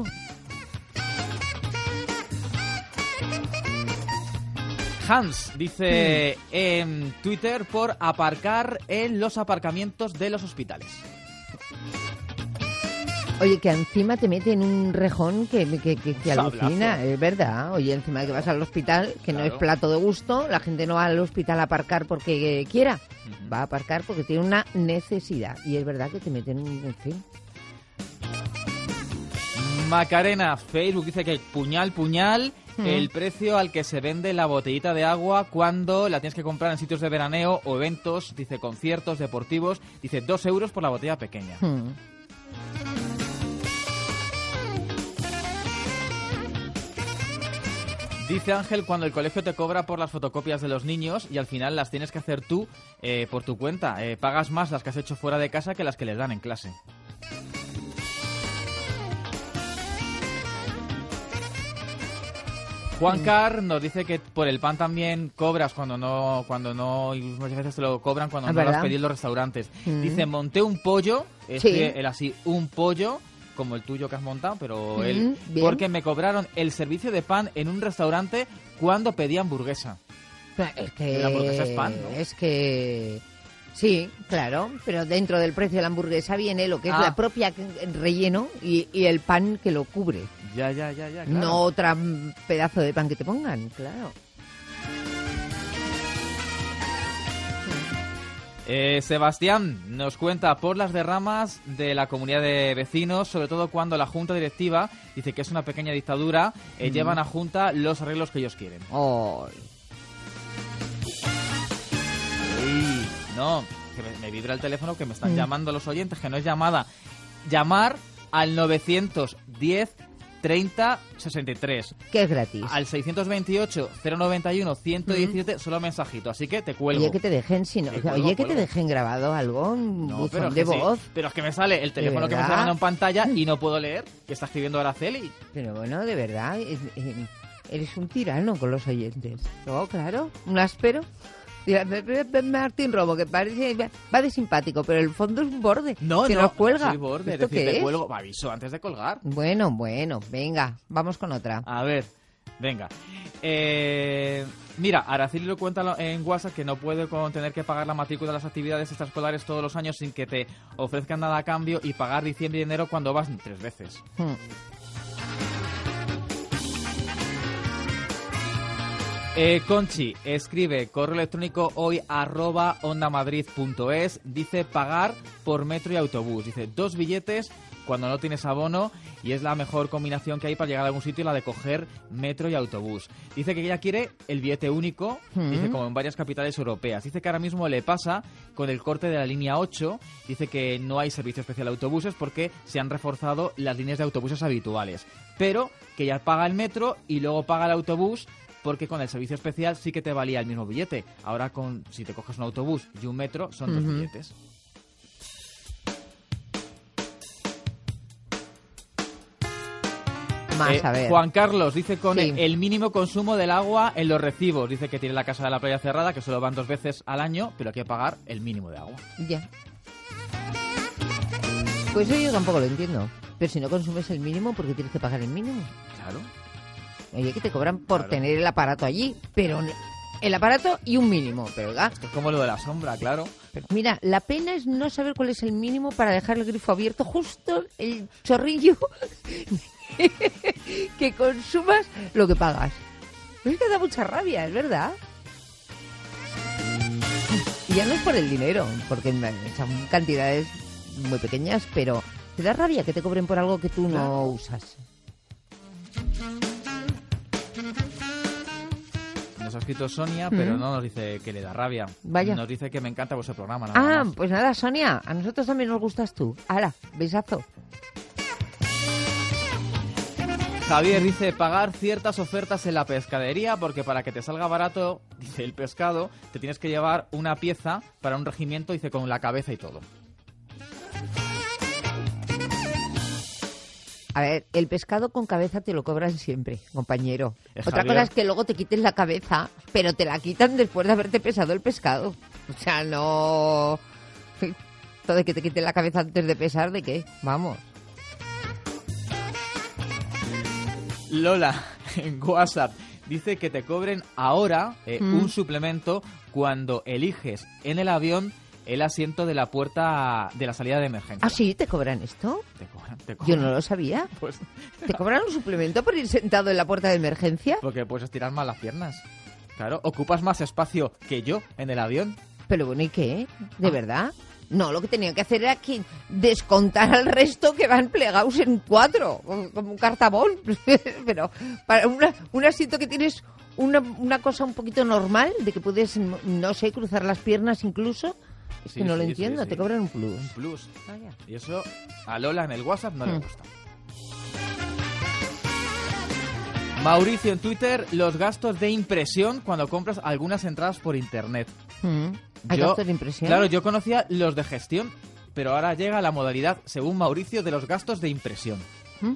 Hans dice Hmm. en Twitter por aparcar en los aparcamientos de los hospitales. Oye, que encima te meten un rejón que, que, que, que alucina, es verdad. Oye, encima que vas al hospital, que claro. no es plato de gusto, la gente no va al hospital a aparcar porque quiera, uh-huh. va a aparcar porque tiene una necesidad. Y es verdad que te meten un... En fin. Macarena, Facebook dice que puñal, puñal, mm. el precio al que se vende la botellita de agua cuando la tienes que comprar en sitios de veraneo o eventos, dice conciertos deportivos, dice dos euros por la botella pequeña. Mm. Dice Ángel, cuando el colegio te cobra por las fotocopias de los niños y al final las tienes que hacer tú eh, por tu cuenta. Eh, pagas más las que has hecho fuera de casa que las que les dan en clase. Juan Car nos dice que por el pan también cobras cuando no, cuando no, y muchas veces te lo cobran cuando no lo has pedido en los restaurantes. Mm. Dice, monté un pollo, este, sí. él así, un pollo, como el tuyo que has montado, pero mm, él, bien. Porque me cobraron el servicio de pan en un restaurante cuando pedí hamburguesa. Es que... La hamburguesa es pan, ¿no? Es que... Sí, claro, pero dentro del precio de la hamburguesa viene lo que es ah. la propia relleno y, y el pan que lo cubre. Ya, ya, ya, ya. Claro. No otro pedazo de pan que te pongan, claro. Eh, Sebastián nos cuenta por las derramas de la comunidad de vecinos, sobre todo cuando la junta directiva dice que es una pequeña dictadura, eh, mm. llevan a junta los arreglos que ellos quieren. Oh. Uy, no, que me, me vibra el teléfono que me están mm. llamando los oyentes, que no es llamada. Llamar al novecientos diez treinta sesenta y tres. Que es gratis. Al seiscientos veintiocho cero noventa y uno ciento diecisiete mm. solo mensajito, así que te cuelgo. Oye, que te dejen, si no, cuelgo, oye, que cuelgo. te dejen grabado algo, un no, buzón pero de voz. Sí, pero es que me sale el teléfono que me está dando en pantalla y no puedo leer, que está escribiendo Araceli. Pero bueno, de verdad, es, es, eres un tirano con los oyentes. No, claro, un áspero. Martín Romo, que parece va de simpático, pero el fondo es un borde. No, que no, nos cuelga. soy borde, ¿Esto es decir, qué te es? cuelgo, aviso antes de colgar. Bueno, bueno, venga, vamos con otra. A ver, venga. Eh, mira, Araceli lo cuenta en WhatsApp que no puede con tener que pagar la matrícula de las actividades extraescolares todos los años sin que te ofrezcan nada a cambio y pagar diciembre y enero cuando vas tres veces. Hmm. Eh, Conchi escribe correo electrónico hoy arroba ondamadrid.es, dice pagar por metro y autobús, dice dos billetes cuando no tienes abono y es la mejor combinación que hay para llegar a algún sitio, la de coger metro y autobús. Dice que ella quiere el billete único, mm. dice como en varias capitales europeas. Dice que ahora mismo le pasa con el corte de la línea ocho, dice que no hay servicio especial de autobuses porque se han reforzado las líneas de autobuses habituales, pero que ella paga el metro y luego paga el autobús porque con el servicio especial sí que te valía el mismo billete. Ahora con si te coges un autobús y un metro son uh-huh. dos billetes. Más, eh, a ver. Juan Carlos dice con sí. el mínimo consumo del agua en los recibos. Dice que tiene la casa de la playa cerrada, que solo van dos veces al año, pero hay que pagar el mínimo de agua. Ya. Pues eso yo tampoco lo entiendo. Pero si no consumes el mínimo, ¿por qué tienes que pagar el mínimo? Claro. Oye, que te cobran por claro. tener el aparato allí, pero el aparato y un mínimo, pero ¿verdad? Esto es como lo de la sombra, claro. Pero mira, la pena es no saber cuál es el mínimo para dejar el grifo abierto, justo el chorrillo que consumas lo que pagas. Es que da mucha rabia, es verdad. Y ya no es por el dinero, porque son cantidades muy pequeñas, pero te da rabia que te cobren por algo que tú no usas. Nos ha escrito Sonia, pero mm. no nos dice que le da rabia. Vaya. Nos dice que me encanta vuestro programa. Nada ah, más. Pues nada, Sonia, a nosotros también nos gustas tú. ¡Hala, besazo! Javier dice pagar ciertas ofertas en la pescadería porque para que te salga barato, dice el pescado, te tienes que llevar una pieza para un regimiento, dice con la cabeza y todo. A ver, el pescado con cabeza te lo cobran siempre, compañero. Es Otra Javier. cosa es que luego te quiten la cabeza, pero te la quitan después de haberte pesado el pescado. O sea, no... Esto de que te quiten la cabeza antes de pesar, ¿de qué? Vamos. Lola, en WhatsApp, dice que te cobren ahora eh, mm. un suplemento cuando eliges en el avión el asiento de la puerta de la salida de emergencia. ¿Ah, sí? ¿Te cobran esto? Te cobran, te cobran. Yo no lo sabía. Pues... ¿Te cobran un suplemento por ir sentado en la puerta de emergencia? Porque puedes estirar más las piernas. Claro, ocupas más espacio que yo en el avión. Pero bueno, ¿y qué? ¿De ah. verdad? No, lo que tenían que hacer era que descontar al resto que van plegados en cuatro, como un cartabón. Pero para una, un asiento que tienes una, una cosa un poquito normal, de que puedes, no sé, cruzar las piernas incluso, es sí, que no sí, lo entiendo, sí, sí. Te cobran un plus. Un plus. Ah, y eso a Lola en el WhatsApp no hmm. le gusta. Mauricio en Twitter, los gastos de impresión cuando compras algunas entradas por internet. Mm. ¿Hay yo, gastos de impresión? Claro, yo conocía los de gestión, pero ahora llega la modalidad, según Mauricio, de los gastos de impresión. ¿Mm?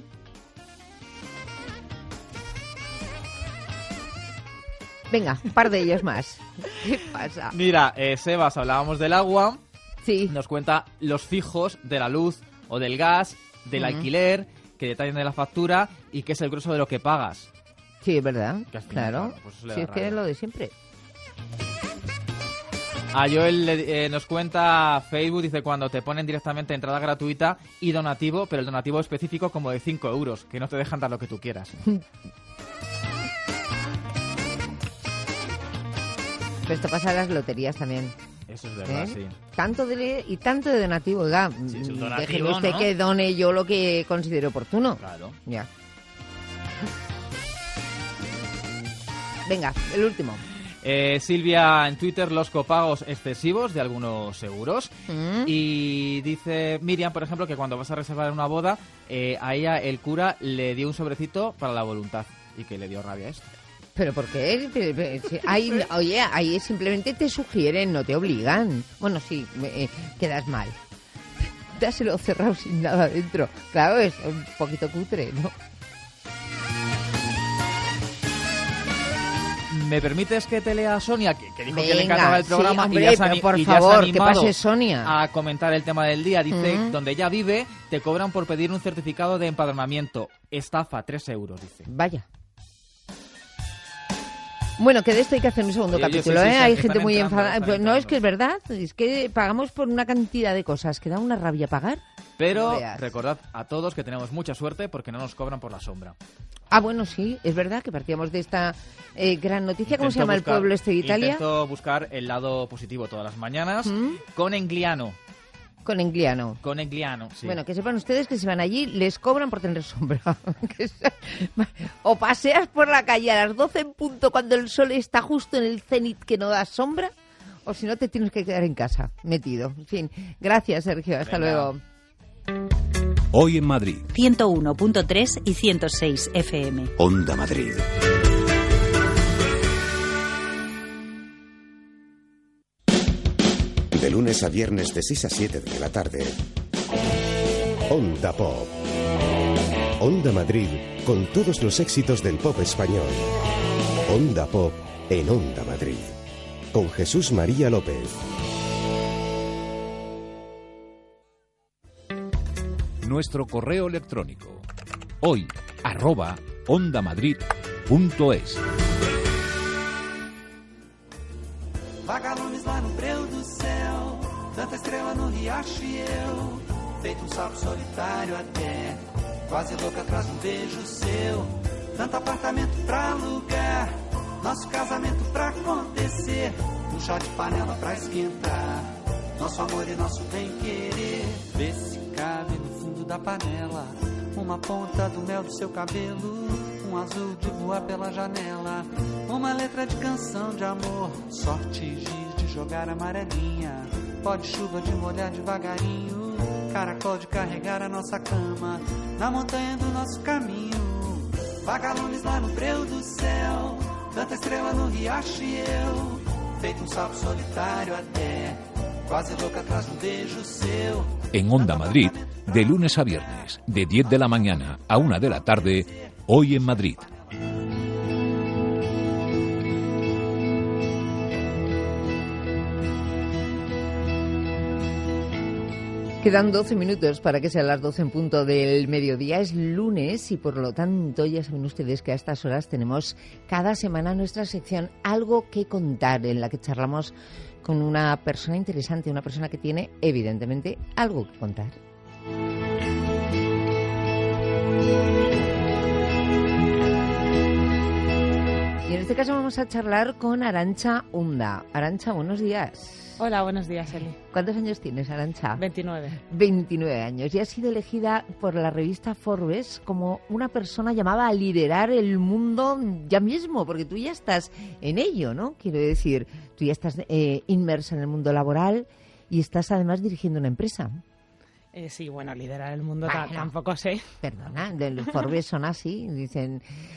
Venga, un par de ellos más. ¿Qué pasa? Mira, eh, Sebas, hablábamos del agua. Sí. Nos cuenta los fijos de la luz o del gas, del mm. alquiler, que detallan de la factura y que es el grueso de lo que pagas. Sí, es verdad. Final, claro. claro pues sí, es rabia. Que es lo de siempre. A Joel eh, nos cuenta Facebook, dice, cuando te ponen directamente entrada gratuita y donativo, pero el donativo específico como de cinco euros, que no te dejan dar lo que tú quieras. Pero esto pasa en las loterías también. Eso es verdad, ¿Eh? sí. Tanto de y tanto de donativo, oiga. Sí, es un donativo, déjeme usted, ¿no?, que done yo lo que considero oportuno. Claro. Ya. Venga, el último. Eh, Silvia en Twitter, los copagos excesivos de algunos seguros. Mm. Y dice Miriam, por ejemplo, que cuando vas a reservar una boda, eh, a ella el cura le dio un sobrecito para la voluntad y que le dio rabia esto. ¿Pero por qué? Ahí, oye, ahí simplemente te sugieren, no te obligan. Bueno, sí, eh, quedas mal. Dáselo cerrado sin nada dentro. Claro, es un poquito cutre, ¿no? ¿Me permites que te lea a Sonia, que, que dijo Venga, que le encantaba el programa, sí, hombre, y ya se, ani- por y favor, ya se ha animado que pase Sonia a comentar el tema del día? Dice, uh-huh. donde ella vive, te cobran por pedir un certificado de empadronamiento. Estafa, tres euros, dice. Vaya. Bueno, que de esto hay que hacer un segundo Oye, capítulo, sí, sí, ¿eh? sí, hay sí, gente muy entrando, enfadada. Pues no, es que es verdad, es que pagamos por una cantidad de cosas que da una rabia pagar. Pero no recordad a todos que tenemos mucha suerte porque no nos cobran por la sombra. Ah, bueno, sí, es verdad que partíamos de esta eh, gran noticia. ¿Cómo Intento se llama buscar, el pueblo este de Italia? Intento buscar el lado positivo todas las mañanas. ¿Mm? Conegliano. Conegliano. Conegliano, sí. Bueno, que sepan ustedes que si van allí les cobran por tener sombra. O paseas por la calle a las doce en punto cuando el sol está justo en el cenit que no da sombra, o si no te tienes que quedar en casa, metido. En fin, gracias, Sergio. Hasta Venga. luego. Hoy en Madrid. ciento uno punto tres y ciento seis F M. Onda Madrid. De lunes a viernes de seis a siete de la tarde. Onda Pop. Onda Madrid con todos los éxitos del pop español. Onda Pop en Onda Madrid. Con Jesús María López. Nuestro correo electrónico. Hoy, arroba, ondamadrid.es. Vagalumes lá no breu do céu, tanta estrela no riacho e eu, feito um sapo solitário até, quase louca atrás de um beijo seu, tanto apartamento pra alugar, nosso casamento pra acontecer, um chá de panela pra esquentar, nosso amor e nosso bem-querer, vê se cabe no fundo da panela, uma ponta do mel do seu cabelo, um azul de voar pela janela, uma letra de canção de amor, sorte giz de jogar amarelinha, pó de chuva de molhar devagarinho, caracol de carregar a nossa cama, na montanha do nosso caminho, vagalumes lá no breu do céu, tanta estrela no riacho e eu, feito um sapo solitário até, quase louca atrás de um beijo seu. En Onda Madrid, de lunes a viernes, de diez de la mañana a una de la tarde, Hoy en Madrid. Quedan doce minutos para que sean las doce en punto del mediodía. Es lunes y por lo tanto ya saben ustedes que a estas horas tenemos cada semana nuestra sección Algo que contar, en la que charlamos con una persona interesante, una persona que tiene evidentemente algo que contar. Y en este caso vamos a charlar con Arantxa Unda. Arantxa, buenos días. Hola, buenos días, Eli. ¿Cuántos años tienes, Arantxa? veintinueve. veintinueve años. Y has sido elegida por la revista Forbes como una persona llamada a liderar el mundo ya mismo, porque tú ya estás en ello, ¿no? Quiero decir, tú ya estás eh, inmersa en el mundo laboral y estás además dirigiendo una empresa. Eh, sí, bueno, liderar el mundo bueno, tampoco sé. Perdona, los Forbes son así, dicen,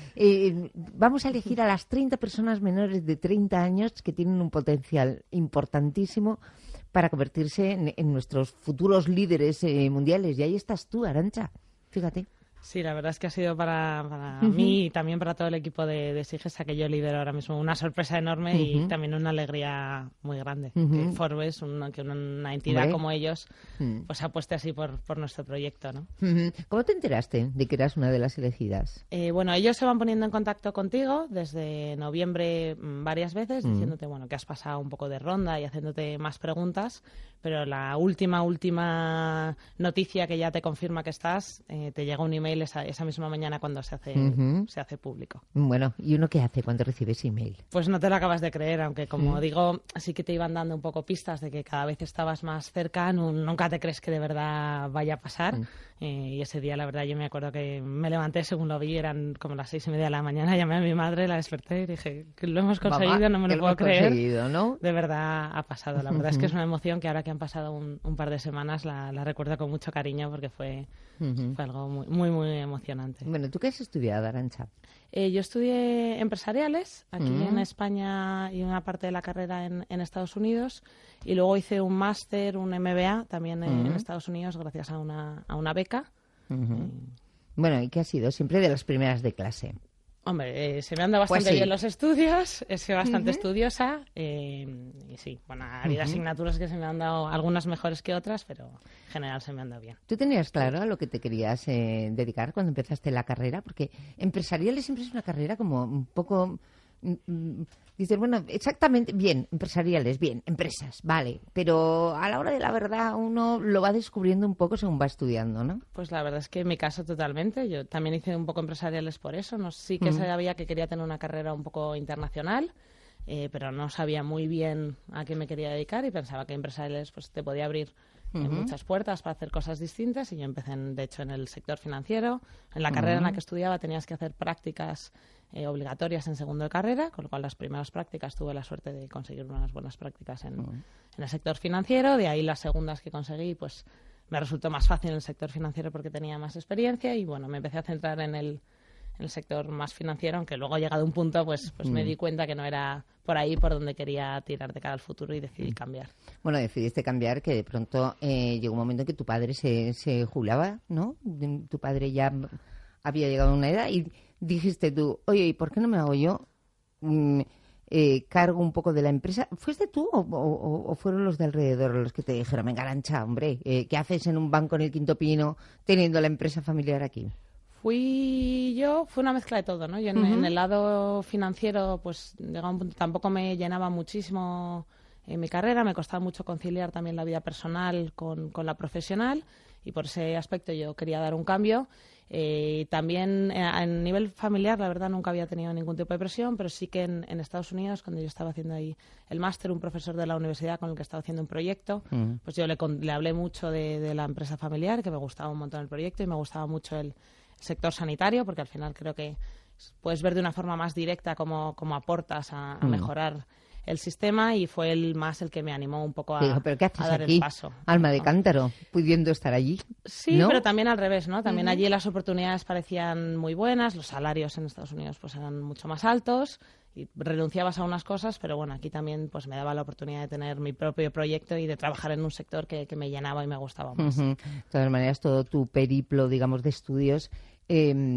eh, vamos a elegir a las treinta personas menores de treinta años que tienen un potencial importantísimo para convertirse en, en nuestros futuros líderes eh, mundiales. Y ahí estás tú, Arantxa, fíjate. Sí, la verdad es que ha sido para, para uh-huh. mí y también para todo el equipo de, de Sigesa, que yo lidero ahora mismo, una sorpresa enorme uh-huh. y también una alegría muy grande. Uh-huh. Que Forbes, una, que una, una entidad Hombre. como ellos, uh-huh. pues apueste así por, por nuestro proyecto, ¿no? Uh-huh. ¿Cómo te enteraste de que eras una de las elegidas? Eh, bueno, ellos se van poniendo en contacto contigo desde noviembre varias veces, uh-huh. diciéndote, bueno, que has pasado un poco de ronda y haciéndote más preguntas, pero la última, última noticia que ya te confirma que estás, eh, te llega un email Esa, esa misma mañana cuando se hace uh-huh. se hace público. Bueno, ¿y uno qué hace cuando recibe ese email? Pues no te lo acabas de creer, aunque como ¿Sí? digo, sí que te iban dando un poco pistas de que cada vez estabas más cerca, no, nunca te crees que de verdad vaya a pasar. Uh-huh. Eh, y ese día, la verdad, yo me acuerdo que me levanté según lo vi, eran como las seis y media de la mañana, llamé a mi madre, la desperté y dije que lo hemos conseguido, Mamá, no me lo puedo creer. ¿No? De verdad ha pasado. La verdad uh-huh. es que es una emoción que ahora que han pasado un, un par de semanas la, la recuerdo con mucho cariño porque fue, uh-huh. fue algo muy, muy, muy emocionante. Bueno, ¿tú qué has estudiado, Arantxa? Eh, yo estudié empresariales aquí uh-huh. en España y una parte de la carrera en, en Estados Unidos y luego hice un máster, un M B A también uh-huh. en, en Estados Unidos gracias a una, a una beca. Uh-huh. Eh, bueno, ¿y qué has sido? Siempre de las primeras de clase. Hombre, eh, se me han dado bastante pues sí. bien los estudios, he sido bastante uh-huh. estudiosa eh, y sí, bueno, ha habido uh-huh. asignaturas que se me han dado, algunas mejores que otras, pero en general se me han dado bien. ¿Tú tenías claro a lo que te querías eh, dedicar cuando empezaste la carrera? Porque empresariales siempre es una carrera como un poco... Dices, bueno, exactamente, bien, empresariales, bien, empresas, vale, pero a la hora de la verdad uno lo va descubriendo un poco según va estudiando, ¿no? Pues la verdad es que en mi caso totalmente, yo también hice un poco empresariales por eso, no sí que mm. sabía que quería tener una carrera un poco internacional, eh, pero no sabía muy bien a qué me quería dedicar y pensaba que empresariales pues te podía abrir uh-huh. eh, muchas puertas para hacer cosas distintas y yo empecé, en, de hecho, en el sector financiero. En la uh-huh. carrera en la que estudiaba tenías que hacer prácticas eh, obligatorias en segundo de carrera, con lo cual las primeras prácticas tuve la suerte de conseguir unas buenas prácticas en, uh-huh. en el sector financiero, de ahí las segundas que conseguí, pues me resultó más fácil en el sector financiero porque tenía más experiencia y bueno, me empecé a centrar en el en el sector más financiero, aunque luego llegado a un punto pues pues mm. me di cuenta que no era por ahí por donde quería tirar de cara al futuro y decidí cambiar. Bueno, decidiste cambiar, que de pronto eh, llegó un momento en que tu padre se, se jubilaba, ¿no? Tu padre ya había llegado a una edad y dijiste tú, oye, ¿y por qué no me hago yo mm, eh, cargo un poco de la empresa? ¿Fuiste tú o, o, o fueron los de alrededor los que te dijeron, venga, Arantxa, hombre, eh, ¿qué haces en un banco en el Quinto Pino teniendo la empresa familiar aquí? Fui yo, fue una mezcla de todo, ¿no? Yo en, uh-huh. en el lado financiero, pues, digamos, tampoco me llenaba muchísimo en mi carrera, me costaba mucho conciliar también la vida personal con, con la profesional y por ese aspecto yo quería dar un cambio. Eh, también eh, a nivel familiar, la verdad, nunca había tenido ningún tipo de presión, pero sí que en, en Estados Unidos, cuando yo estaba haciendo ahí el máster, un profesor de la universidad con el que estaba haciendo un proyecto, uh-huh. pues yo le, le hablé mucho de, de la empresa familiar, que me gustaba un montón el proyecto y me gustaba mucho el sector sanitario, porque al final creo que puedes ver de una forma más directa cómo, cómo aportas a, a mejorar el sistema y fue el más el que me animó un poco a, Digo, ¿pero qué haces a dar aquí, el paso. Alma de cántaro, pudiendo estar allí? Sí, ¿no? Pero también al revés, ¿no? También uh-huh. allí las oportunidades parecían muy buenas, los salarios en Estados Unidos pues eran mucho más altos y renunciabas a unas cosas, pero bueno, aquí también pues me daba la oportunidad de tener mi propio proyecto y de trabajar en un sector que, que me llenaba y me gustaba más. Uh-huh. De todas maneras, todo tu periplo, digamos, de estudios... Eh,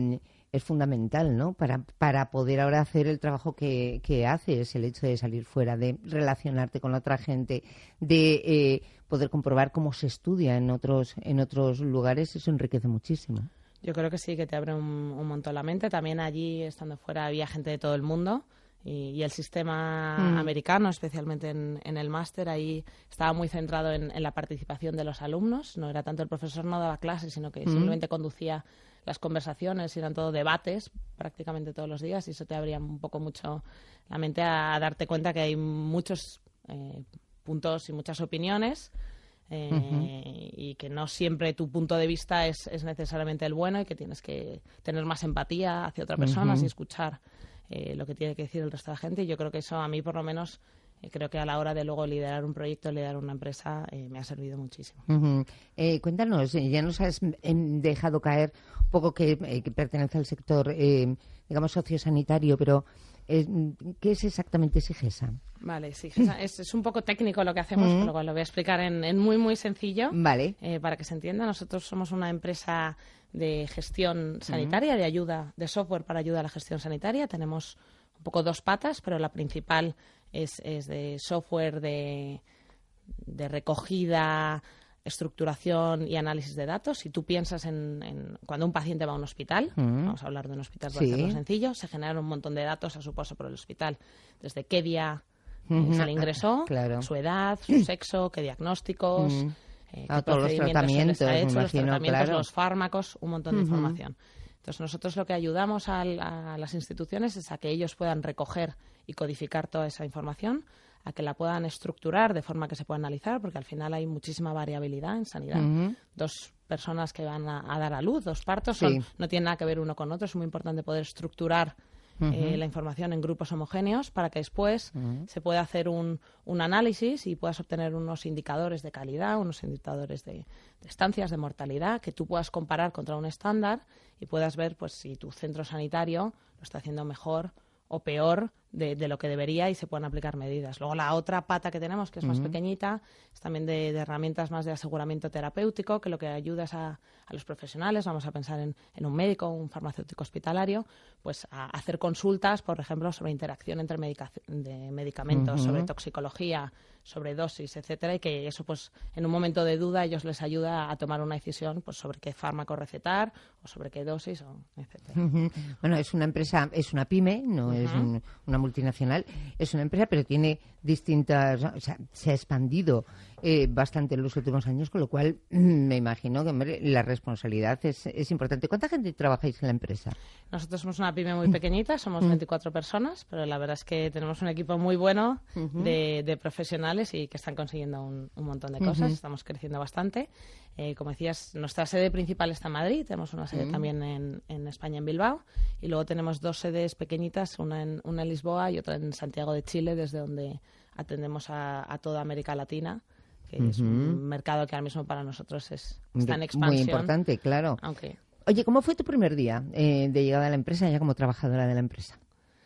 es fundamental, ¿no? Para, para poder ahora hacer el trabajo que, que haces, el hecho de salir fuera, de relacionarte con otra gente, de eh, poder comprobar cómo se estudia en otros, en otros lugares, eso enriquece muchísimo. Yo creo que sí, que te abre un, un montón la mente. También allí, estando fuera, había gente de todo el mundo. Y, y el sistema mm. americano, especialmente en, en el máster, ahí estaba muy centrado en, en la participación de los alumnos. No era tanto el profesor, no daba clases, sino que mm. simplemente conducía las conversaciones, eran todo debates prácticamente todos los días, y eso te abría un poco mucho la mente a, a darte cuenta que hay muchos eh, puntos y muchas opiniones. Eh, uh-huh. Y que no siempre tu punto de vista es, es necesariamente el bueno, y que tienes que tener más empatía hacia otra persona uh-huh. y escuchar eh, lo que tiene que decir el resto de la gente. Y yo creo que eso, a mí por lo menos, eh, creo que a la hora de luego liderar un proyecto, liderar una empresa, eh, me ha servido muchísimo. Uh-huh. eh, cuéntanos, ya nos has dejado caer un poco que, eh, que pertenece al sector, eh, digamos, sociosanitario, pero eh, ¿qué es exactamente SIGESA? Vale, sí, es, es un poco técnico lo que hacemos, mm. pero lo voy a explicar en, en muy, muy sencillo. Vale. Eh, para que se entienda, nosotros somos una empresa de gestión sanitaria, mm. de ayuda, de software para ayuda a la gestión sanitaria. Tenemos un poco dos patas, pero la principal es, es de software de, de recogida, estructuración y análisis de datos. Si tú piensas en, en cuando un paciente va a un hospital, mm. vamos a hablar de un hospital para sí. hacerlo sencillo, se generan un montón de datos a su paso por el hospital. Desde qué día uh-huh. se le ingresó, claro. su edad, su sexo, qué diagnósticos, uh-huh. eh, qué todos los tratamientos, está hecho, imagino, los tratamientos, claro. los fármacos, un montón de uh-huh. información. Entonces, nosotros lo que ayudamos a, a las instituciones es a que ellos puedan recoger y codificar toda esa información, a que la puedan estructurar de forma que se pueda analizar, porque al final hay muchísima variabilidad en sanidad. Uh-huh. Dos personas que van a, a dar a luz, dos partos, son, sí. no tienen nada que ver uno con otro. Es muy importante poder estructurar uh-huh. eh, la información en grupos homogéneos para que después uh-huh. se pueda hacer un, un análisis y puedas obtener unos indicadores de calidad, unos indicadores de, de estancias, de mortalidad, que tú puedas comparar contra un estándar y puedas ver pues si tu centro sanitario lo está haciendo mejor o peor de, de lo que debería, y se pueden aplicar medidas. Luego la otra pata que tenemos, que es más uh-huh. pequeñita, es también de, de herramientas más de aseguramiento terapéutico, que lo que ayuda es a, a los profesionales, vamos a pensar en, en un médico, un farmacéutico hospitalario, pues a hacer consultas, por ejemplo, sobre interacción entre medica- de medicamentos, uh-huh. sobre toxicología, sobre dosis, etcétera, y que eso, pues, en un momento de duda, ellos les ayuda a tomar una decisión, pues, sobre qué fármaco recetar o sobre qué dosis, o etcétera. Uh-huh. Bueno, es una empresa, es una pyme, no uh-huh. es un, una multinacional, es una empresa, pero tiene distintas, o sea, se ha expandido eh, bastante en los últimos años, con lo cual me imagino que, hombre, la responsabilidad es, es importante. ¿Cuánta gente trabajáis en la empresa? Nosotros somos una pyme muy pequeñita, somos veinticuatro personas, pero la verdad es que tenemos un equipo muy bueno uh-huh. de, de profesionales y que están consiguiendo un, un montón de cosas. Uh-huh. Estamos creciendo bastante. Eh, como decías, nuestra sede principal está en Madrid, tenemos una sede uh-huh. también en, en España, en Bilbao, y luego tenemos dos sedes pequeñitas, una en, una en Lisboa y otra en Santiago de Chile, desde donde atendemos a, a toda América Latina, que uh-huh. es un mercado que ahora mismo para nosotros es, está en expansión. Muy importante, claro. Aunque... Oye, ¿cómo fue tu primer día eh, de llegada a la empresa, ya como trabajadora de la empresa?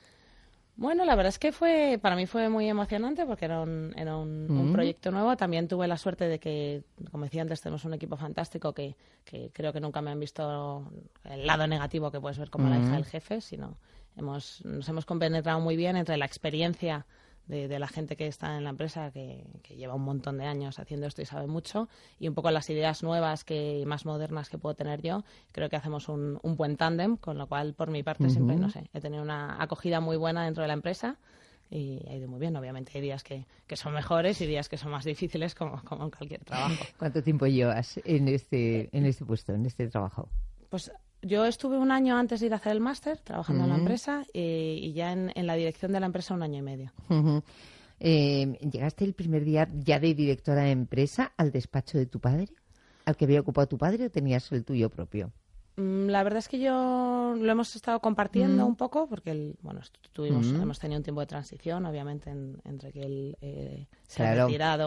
Bueno, la verdad es que fue para mí fue muy emocionante porque era un, era un, uh-huh. un proyecto nuevo. También tuve la suerte de que, como decía antes, tenemos un equipo fantástico que, que creo que nunca me han visto el lado negativo que puedes ver como uh-huh. la hija del jefe, sino hemos, nos hemos compenetrado muy bien entre la experiencia de, de la gente que está en la empresa, que, que lleva un montón de años haciendo esto y sabe mucho, y un poco las ideas nuevas que más modernas que puedo tener yo. Creo que hacemos un, un buen tándem, con lo cual, por mi parte, uh-huh. siempre, no sé, he tenido una acogida muy buena dentro de la empresa y ha ido muy bien. Obviamente hay días que, que son mejores y días que son más difíciles, como, como en cualquier trabajo. ¿Cuánto tiempo llevas en este, en este puesto, en este trabajo? Pues yo estuve un año antes de ir a hacer el máster trabajando uh-huh. en la empresa eh, y ya en, en la dirección de la empresa un año y medio. Uh-huh. Eh, ¿Llegaste el primer día ya de directora de empresa al despacho de tu padre? ¿Al que había ocupado tu padre, o tenías el tuyo propio? Mm, la verdad es que yo lo hemos estado compartiendo uh-huh. un poco porque el, bueno, tuvimos, uh-huh. hemos tenido un tiempo de transición, obviamente, en, entre que él eh, se claro. ha retirado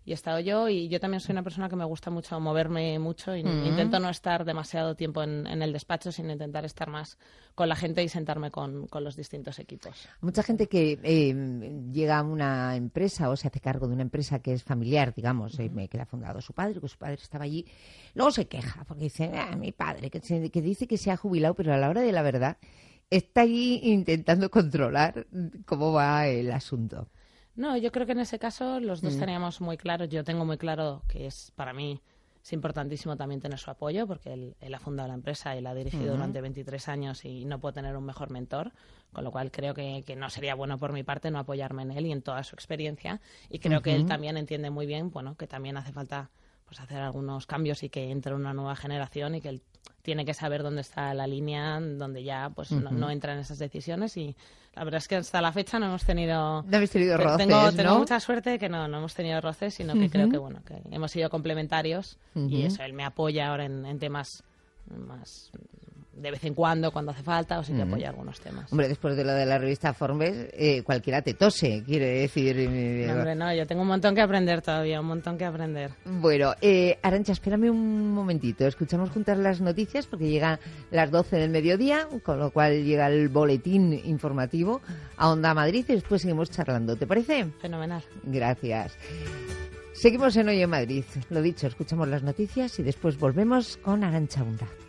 y he estado yo, y yo también soy una persona que me gusta mucho moverme mucho y mm. intento no estar demasiado tiempo en, en el despacho, sino intentar estar más con la gente y sentarme con, con los distintos equipos. Mucha gente que eh, llega a una empresa o se hace cargo de una empresa que es familiar, digamos, eh, que la ha fundado su padre, que su padre estaba allí, luego se queja porque dice, ah, mi padre, que, se, que dice que se ha jubilado, pero a la hora de la verdad está ahí intentando controlar cómo va el asunto. No, yo creo que en ese caso los dos Mm. teníamos muy claro, yo tengo muy claro que es para mí es importantísimo también tener su apoyo, porque él, él ha fundado la empresa y la ha dirigido Ujú. durante veintitrés años y no puedo tener un mejor mentor, con lo cual creo que, que no sería bueno por mi parte no apoyarme en él y en toda su experiencia, y creo que él Ujú. también entiende muy bien, bueno, que también hace falta pues hacer algunos cambios y que entre una nueva generación y que él tiene que saber dónde está la línea donde ya pues no, Ujú. no entra en esas decisiones, y la verdad es que hasta la fecha no hemos tenido No habéis tenido te- roces, tengo, tengo ¿no? mucha suerte que no, no hemos tenido roces, sino que Ujú. creo que bueno que hemos sido complementarios y Ujú. eso, él me apoya ahora en, en temas más de vez en cuando, cuando hace falta, o sí que Ujú. apoya algunos temas. Hombre, después de lo de la revista Forbes, eh, cualquiera te tose, quiere decir. eh, No, hombre, no, yo tengo un montón que aprender todavía, un montón que aprender. Bueno, eh, Arantxa, espérame un momentito. Escuchamos juntas las noticias porque llegan las doce del mediodía, con lo cual llega el boletín informativo a Onda Madrid y después seguimos charlando. ¿Te parece? Fenomenal. Gracias. Seguimos en Hoy en Madrid. Lo dicho, escuchamos las noticias y después volvemos con Arantxa Hunda.